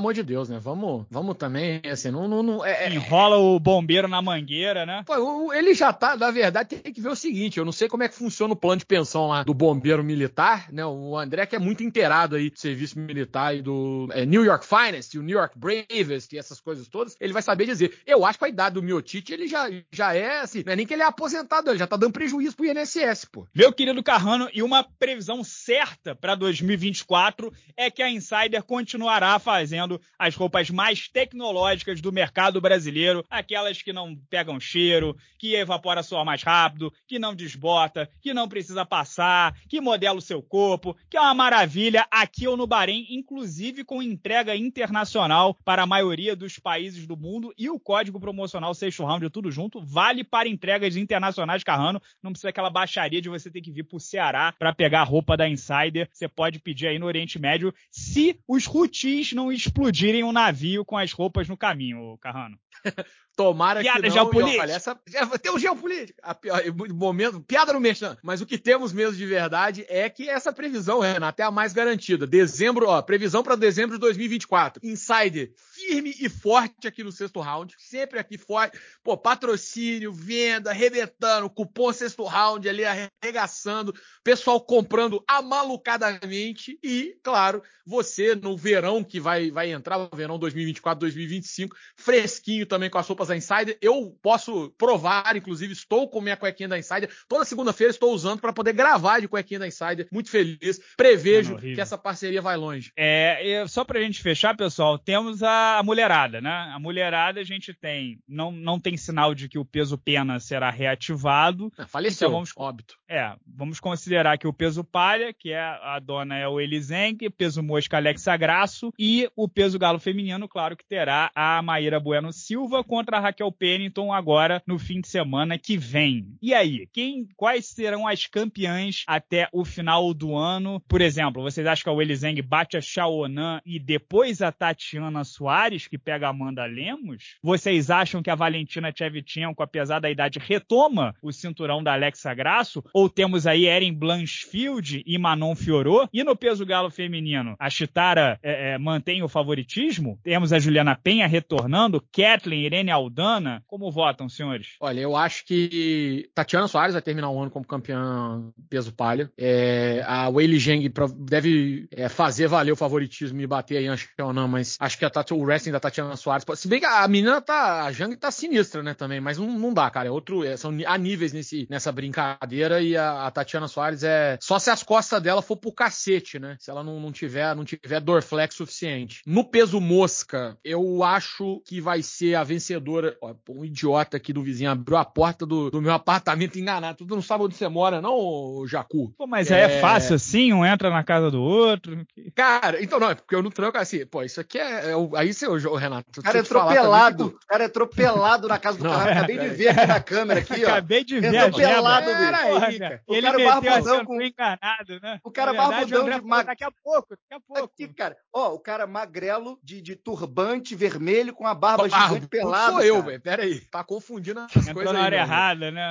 Deus, né? Vamos, vamos também, assim, não... não, não é, Enrola o bombeiro na mangueira, né? Pô, ele já tá, na verdade, tem que ver o seguinte, eu não sei como é que funciona o plano de pensão lá do bombeiro militar, né? O André que é muito inteirado aí do serviço militar e do é, New York Finest, o New York Bravest e essas coisas todas, ele vai saber dizer. Eu acho que a idade do Miotite, ele já, já é, assim, não é nem que ele é aposentado, ele já tá dando prejuízo pro I N S S, pô. Meu querido Carrano, e uma previsão certa para dois mil e vinte e quatro é que a Insider continuará fazendo as roupas mais tecnológicas do mercado brasileiro, aquelas que não pegam cheiro, que evapora suor mais rápido, que não desbota, que não precisa passar, que modela o seu corpo, que é uma maravilha aqui ou no Bahrein, inclusive com entrega internacional para a maioria dos países do mundo, e o código promocional Sexto Round, tudo junto, vale para entregas internacionais, Carrano. Não precisa aquela baixaria de você ter que vir pro Ceará para pegar a roupa da Insider. Você pode pedir aí no Oriente Médio, se os Houthis não explodirem um navio com as roupas no caminho, Carrano. Tomara piada que não. Geopolítica. Olha, essa, tem o geopolítica. A pior, momento, piada no merchan. Mas o que temos mesmo de verdade é que essa previsão, Renato, é a mais garantida. Dezembro, ó, previsão para dezembro de dois mil e vinte e quatro. Insider firme e forte aqui no Sexto Round. Sempre aqui forte. Pô, patrocínio, venda, arrebentando, cupom Sexto Round ali arregaçando. Pessoal comprando amalucadamente. E, claro, você no verão que vai, vai entrar, o verão dois mil e vinte e quatro, dois mil e vinte e cinco, fresquinho também com as roupas da Insider. Eu posso provar, inclusive estou com minha cuequinha da Insider. Toda segunda-feira estou usando para poder gravar de cuequinha da Insider. Muito feliz. Prevejo que essa parceria vai longe. É, só pra gente fechar, pessoal, temos a mulherada, né? A mulherada a gente tem, não, não tem sinal de que o peso pena será reativado. É, faleceu, então vamos, óbito. É, vamos considerar que o peso palha, que é a dona é o Weili Zhang, peso mosca Alexa Grasso, e o peso galo feminino, claro que terá a Maíra Bueno Silva contra a Raquel Pennington agora no fim de semana que vem. E aí, quem, quais serão as campeãs até o final do ano? Por exemplo, vocês acham que a Weili Zhang bate a Xiaonan e depois a Tatiana Soares, que pega a Amanda Lemos? Vocês acham que a Valentina Shevchenko, apesar da idade, retoma o cinturão da Alexa Grasso? Ou temos aí Erin Blanchfield e Manon Fiorot? E no peso galo feminino, a Chitara é, é, mantém o favoritismo? Temos a Juliana Penha retornando, Kathleen, Irene Aldana. Como votam, senhores? Olha, eu acho que Tatiana Soares vai terminar o ano como campeã peso palha. É, a Weili Zhang deve é, fazer valer o favoritismo e bater aí, acho que não, mas acho que a Tati, o wrestling da Tatiana Soares, se bem que a menina tá, a Zhang tá sinistra, né, também, mas não, não dá, cara, é outro, é, são há níveis nesse, nessa brincadeira e a, a Tatiana Soares é, só se as costas dela for pro cacete, né, se ela não, não tiver, não tiver dorflex suficiente. No peso mosca, eu acho que vai ser a vencedora, ó, um idiota aqui do vizinho abriu a porta do, do meu apartamento enganado, tu não sabe onde você mora, não, Jacu? Pô, mas é... é fácil assim, um entra na casa do outro. Cara, então não, é porque eu não tranco assim, pô, isso aqui é, é o, aí seu Renato. O cara é atropelado, o cara é atropelado na casa do carro, acabei de ver aqui na câmera, aqui, ó. Acabei de ver, atropelado, bicho. Cara. O ele cara barbudão assim, com... enganado, né? O cara verdade, barbudão de mag... Daqui a pouco, daqui a pouco. Aqui, cara, ó, o cara magrelo de, de turbante vermelho com a barba ah, gigante pelada. Sou eu, velho, pera aí, tá confundindo as Entrou coisas na aí. hora errada, né?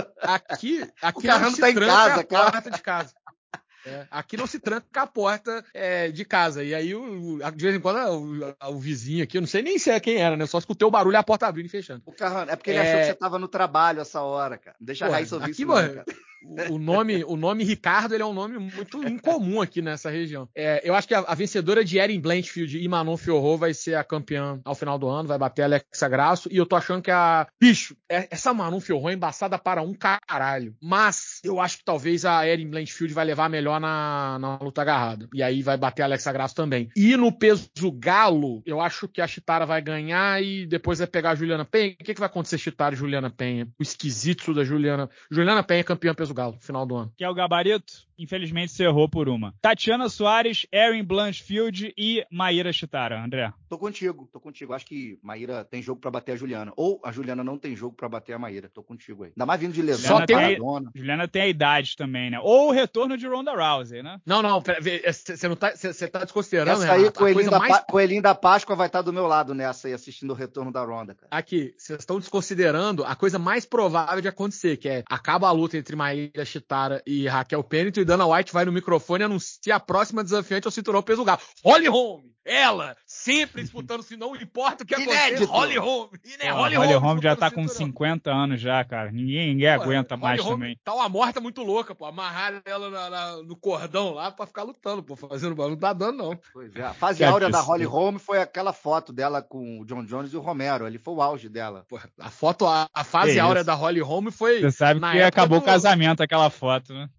Aqui, aqui o Carrano tá em casa, a porta de casa. É, aqui não se tranca a porta é, de casa. E aí, o, de vez em quando, o, o vizinho aqui, eu não sei nem se é quem era, né? Eu só escutei o barulho e a porta abrindo e fechando. O Carrano, é porque ele é... achou que você tava no trabalho essa hora, cara. Deixa Pô, a Raíssa ouvir aqui, isso, mano, não, cara. O nome, o nome Ricardo, ele é um nome muito incomum aqui nessa região. É, eu acho que a, a vencedora de Erin Blanchfield e Manon Fiorot vai ser a campeã ao final do ano, vai bater a Alexa Grasso, e eu tô achando que a... Bicho, é, essa Manon Fiorot é embaçada para um caralho. Mas eu acho que talvez a Erin Blanchfield vai levar melhor na, na luta agarrada. E aí vai bater a Alexa Grasso também. E no peso galo, eu acho que a Chitara vai ganhar e depois vai pegar a Juliana Penha. O que, que vai acontecer, Chitara e Juliana Penha? O esquisito da Juliana... Juliana Penha é campeã peso galo, final do ano. Que é o gabarito? Infelizmente você errou por uma. Tatiana Soares, Erin Blanchfield e Maíra Chitara. André? Tô contigo, tô contigo. Acho que Maíra tem jogo pra bater a Juliana. Ou a Juliana não tem jogo pra bater a Maíra. Tô contigo aí. Ainda mais vindo de lesão. Só tem a... Juliana tem a idade também, né? Ou o retorno de Ronda Rousey, né? Não, não. Você não tá, você tá desconsiderando, Essa aí, Renato, Coelhinho da, mais... pa... Coelhinho da Páscoa vai estar do meu lado nessa aí, assistindo o retorno da Ronda, cara. Aqui, vocês estão desconsiderando a coisa mais provável de acontecer, que é acaba a luta entre Maíra Chitara e Raquel Pennington e Dana White vai no microfone e anuncia a próxima desafiante ao cinturão peso galo. Holly Holm, ela, sempre disputando, se não importa o que Inédito. acontecer, Holly Holm. E, né, Pô, Holly Holly Holm Holm já tá disputando com o cinturão. cinquenta anos já, cara. Ninguém, ninguém Pô, aguenta Holly mais Holm também. tá uma morta muito louca, pô. Amarrar ela na- na- no cordão lá pra ficar lutando, pô. Fazendo barulho. Não tá dando, não. Pois é. A fase Que áurea da absurdo. Holly Holm foi aquela foto dela com o John Jones e o Romero. Ali foi o auge dela. Pô, a foto, a, a fase Que áurea isso. da Holly Holm foi. Você sabe na que época acabou do... o casamento aquela foto, né?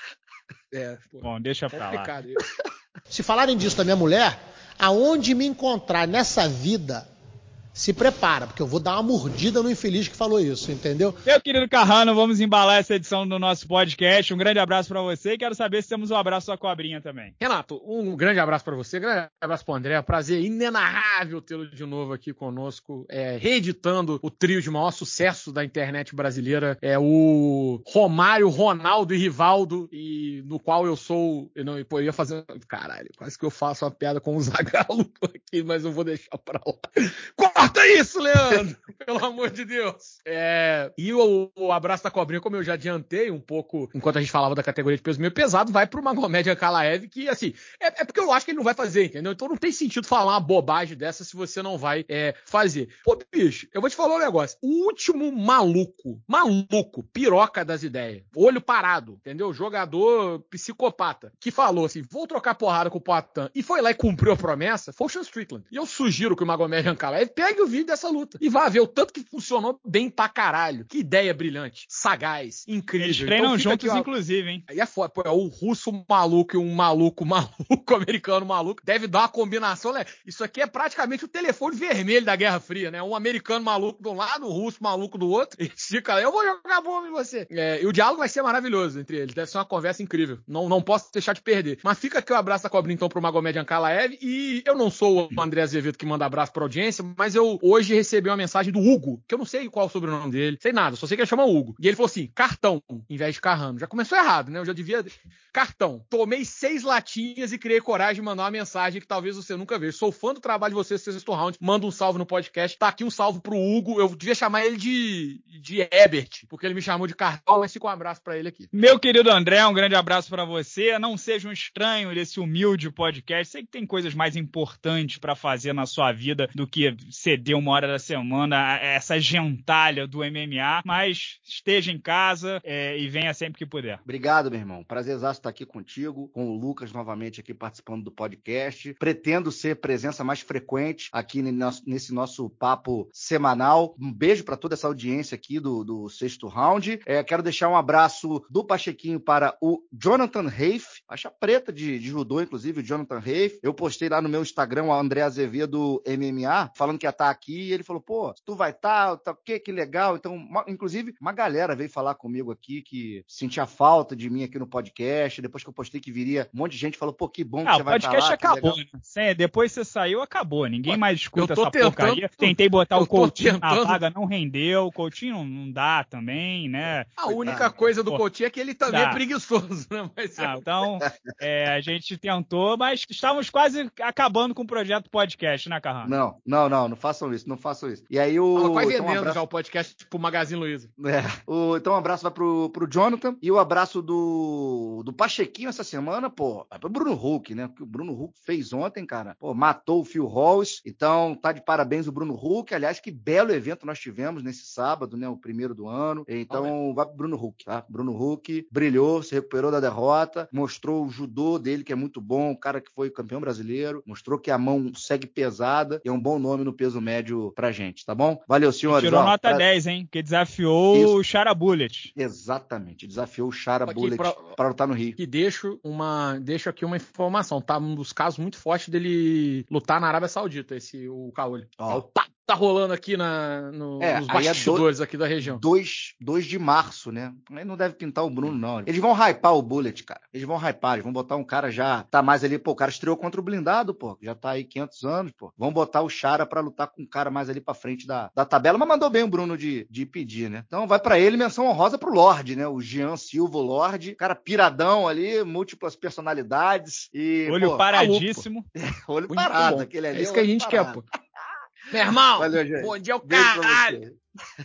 É, pô. Bom, deixa pra lá. Complicado. Se falarem disso da minha mulher, aonde me encontrar nessa vida, se prepara, porque eu vou dar uma mordida no infeliz que falou isso, entendeu? Meu querido Carrano, vamos embalar essa edição do nosso podcast. Um grande abraço pra você e quero saber se temos um abraço à cobrinha também. Renato, um grande abraço pra você, grande abraço pro André, prazer inenarrável tê-lo de novo aqui conosco, é, reeditando o trio de maior sucesso da internet brasileira, é o Romário, Ronaldo e Rivaldo, e no qual eu sou, eu não, pô, eu ia fazer, caralho, quase que eu faço uma piada com o Zagallo aqui, mas eu vou deixar pra lá. Corta isso, Leandro! Pelo amor de Deus! É, e o, o abraço da cobrinha, como eu já adiantei um pouco, enquanto a gente falava da categoria de peso meio pesado, vai pro Magomed Ankalaev, que, assim, é, é porque eu acho que ele não vai fazer, entendeu? Então não tem sentido falar uma bobagem dessa se você não vai é, fazer. Pô, bicho, eu vou te falar um negócio. O último maluco, maluco, piroca das ideias, olho parado, entendeu? Jogador psicopata, que falou assim, vou trocar porrada com o Poatan, e foi lá e cumpriu a promessa, foi o Sean Strickland. E eu sugiro que o Magomed Ankalaev pegue o vídeo dessa luta e vá ver o tanto que funcionou bem pra caralho. Que ideia brilhante, sagaz, incrível. Eles treinam então, juntos, aqui, ó, inclusive, hein? aí é foda, pô, é o russo maluco e um maluco maluco, americano maluco, deve dar uma combinação, né? Isso aqui é praticamente o telefone vermelho da Guerra Fria, né? Um americano maluco de um lado, um russo maluco do outro, e fica, eu vou jogar bomba em você. É, e o diálogo vai ser maravilhoso entre eles, deve ser uma conversa incrível, não, não posso deixar de perder. Mas fica aqui o abraço da cobrinha então pro Magomed Ankalaev, e eu não sou o André Azevedo que manda abraço pra audiência, mas eu hoje recebi uma mensagem do Hugo, que eu não sei qual é o sobrenome dele, sei nada, só sei que ele chama Hugo. E ele falou assim, cartão, em vez de Carrano. Já começou errado, né? Eu já devia... Cartão. Tomei seis latinhas e criei coragem de mandar uma mensagem que talvez você nunca veja. Sou fã do trabalho de vocês, Sexto Round. Manda um salve no podcast. Tá aqui um salve pro Hugo. Eu devia chamar ele de, de Ebert, porque ele me chamou de cartão, mas fica um abraço pra ele aqui. Meu querido André, um grande abraço pra você. Não seja um estranho desse humilde podcast. Sei que tem coisas mais importantes pra fazer na sua vida do que ceder uma hora da semana a essa gentalha do M M A, mas esteja em casa é, e venha sempre que puder. Obrigado, meu irmão. Prazerzaço estar aqui contigo, com o Lucas novamente aqui participando do podcast. Pretendo ser presença mais frequente aqui nesse nosso papo semanal. Um beijo para toda essa audiência aqui do, do Sexto Round. É, quero deixar um abraço do Pachequinho para o Jonathan Reif, faixa preta de, de judô, inclusive, o Jonathan Reif. Eu postei lá no meu Instagram, o André Azevedo M M A, falando que ia estar aqui, e ele falou, pô, tu vai estar, tá, que, que legal. Então, uma, inclusive, uma galera veio falar comigo aqui que sentia falta de mim aqui no podcast. Depois que eu postei que viria, um monte de gente falou, pô, que bom que ah, você vai estar lá. O podcast acabou, né? Depois você saiu, acabou. Ninguém Pô, mais escuta essa tentando, porcaria. Tentei botar o Coutinho tentando. na vaga, não rendeu. O Coutinho não, não dá também, né? A única coisa do Pô, Coutinho é que ele também dá. é preguiçoso, né? Mas ah, é... Então, é, a gente tentou, mas estávamos quase acabando com o projeto podcast, né, Carrano? Não, não, não, não façam isso, não façam isso. E aí o... Ela vai então, um vendendo abraço... já o podcast pro Magazine Luiza. É. O, então um abraço vai pro, pro Jonathan e o abraço do, do Pachequinho essa semana, pô, vai pro Bruno Huck, né? O que o Bruno Huck fez ontem, cara, pô, matou o Phil Halls, então tá de parabéns o Bruno Huck, aliás, que belo evento nós tivemos nesse sábado, né? O primeiro do ano, então vai pro Bruno Huck, tá? Bruno Huck brilhou, se recuperou da derrota, mostrou o judô dele, que é muito bom, o cara que foi campeão brasileiro, mostrou que a mão segue pesada e é um bom nome no peso médio pra gente, tá bom? Valeu, senhores. Tirou ó, nota pra... dez, hein? Que desafiou Isso. o Chara Bullet. Exatamente, desafiou o Chara Aqui, Bullet pra- para lutar no Rio. Que deixo, uma, deixo aqui uma informação, tá? Um dos casos muito fortes dele lutar na Arábia Saudita, esse, o Caolho. Ó. Tá, tá rolando aqui na, no, É, nos aí é bastidores aqui da região. dois de março, né? Aí não deve pintar o Bruno, não. Eles vão hypar o Bullet, cara. Eles vão hypar, eles vão botar um cara já, tá mais ali, pô, o cara estreou contra o blindado, pô, já tá aí quinhentos anos, pô. Vão botar o Chara pra lutar com um cara mais ali pra frente da, da tabela, mas mandou bem o Bruno de, de pedir, né? Então vai pra ele, menção honrosa pro Lorde, né? O Jean Silva, o Lorde, cara piradão ali, múltiplas personalidades e, Olho pô, paradíssimo. olho Muito parado, bom. aquele ali. É isso que a olho gente parado. quer, pô. Meu irmão, Valeu, gente. bom dia ao Beijo pra caralho. você.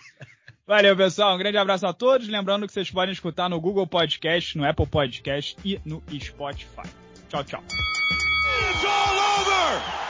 Valeu, pessoal. Um grande abraço a todos. Lembrando que vocês podem escutar no Google Podcast, no Apple Podcast e no Spotify. Tchau, tchau. It's all over!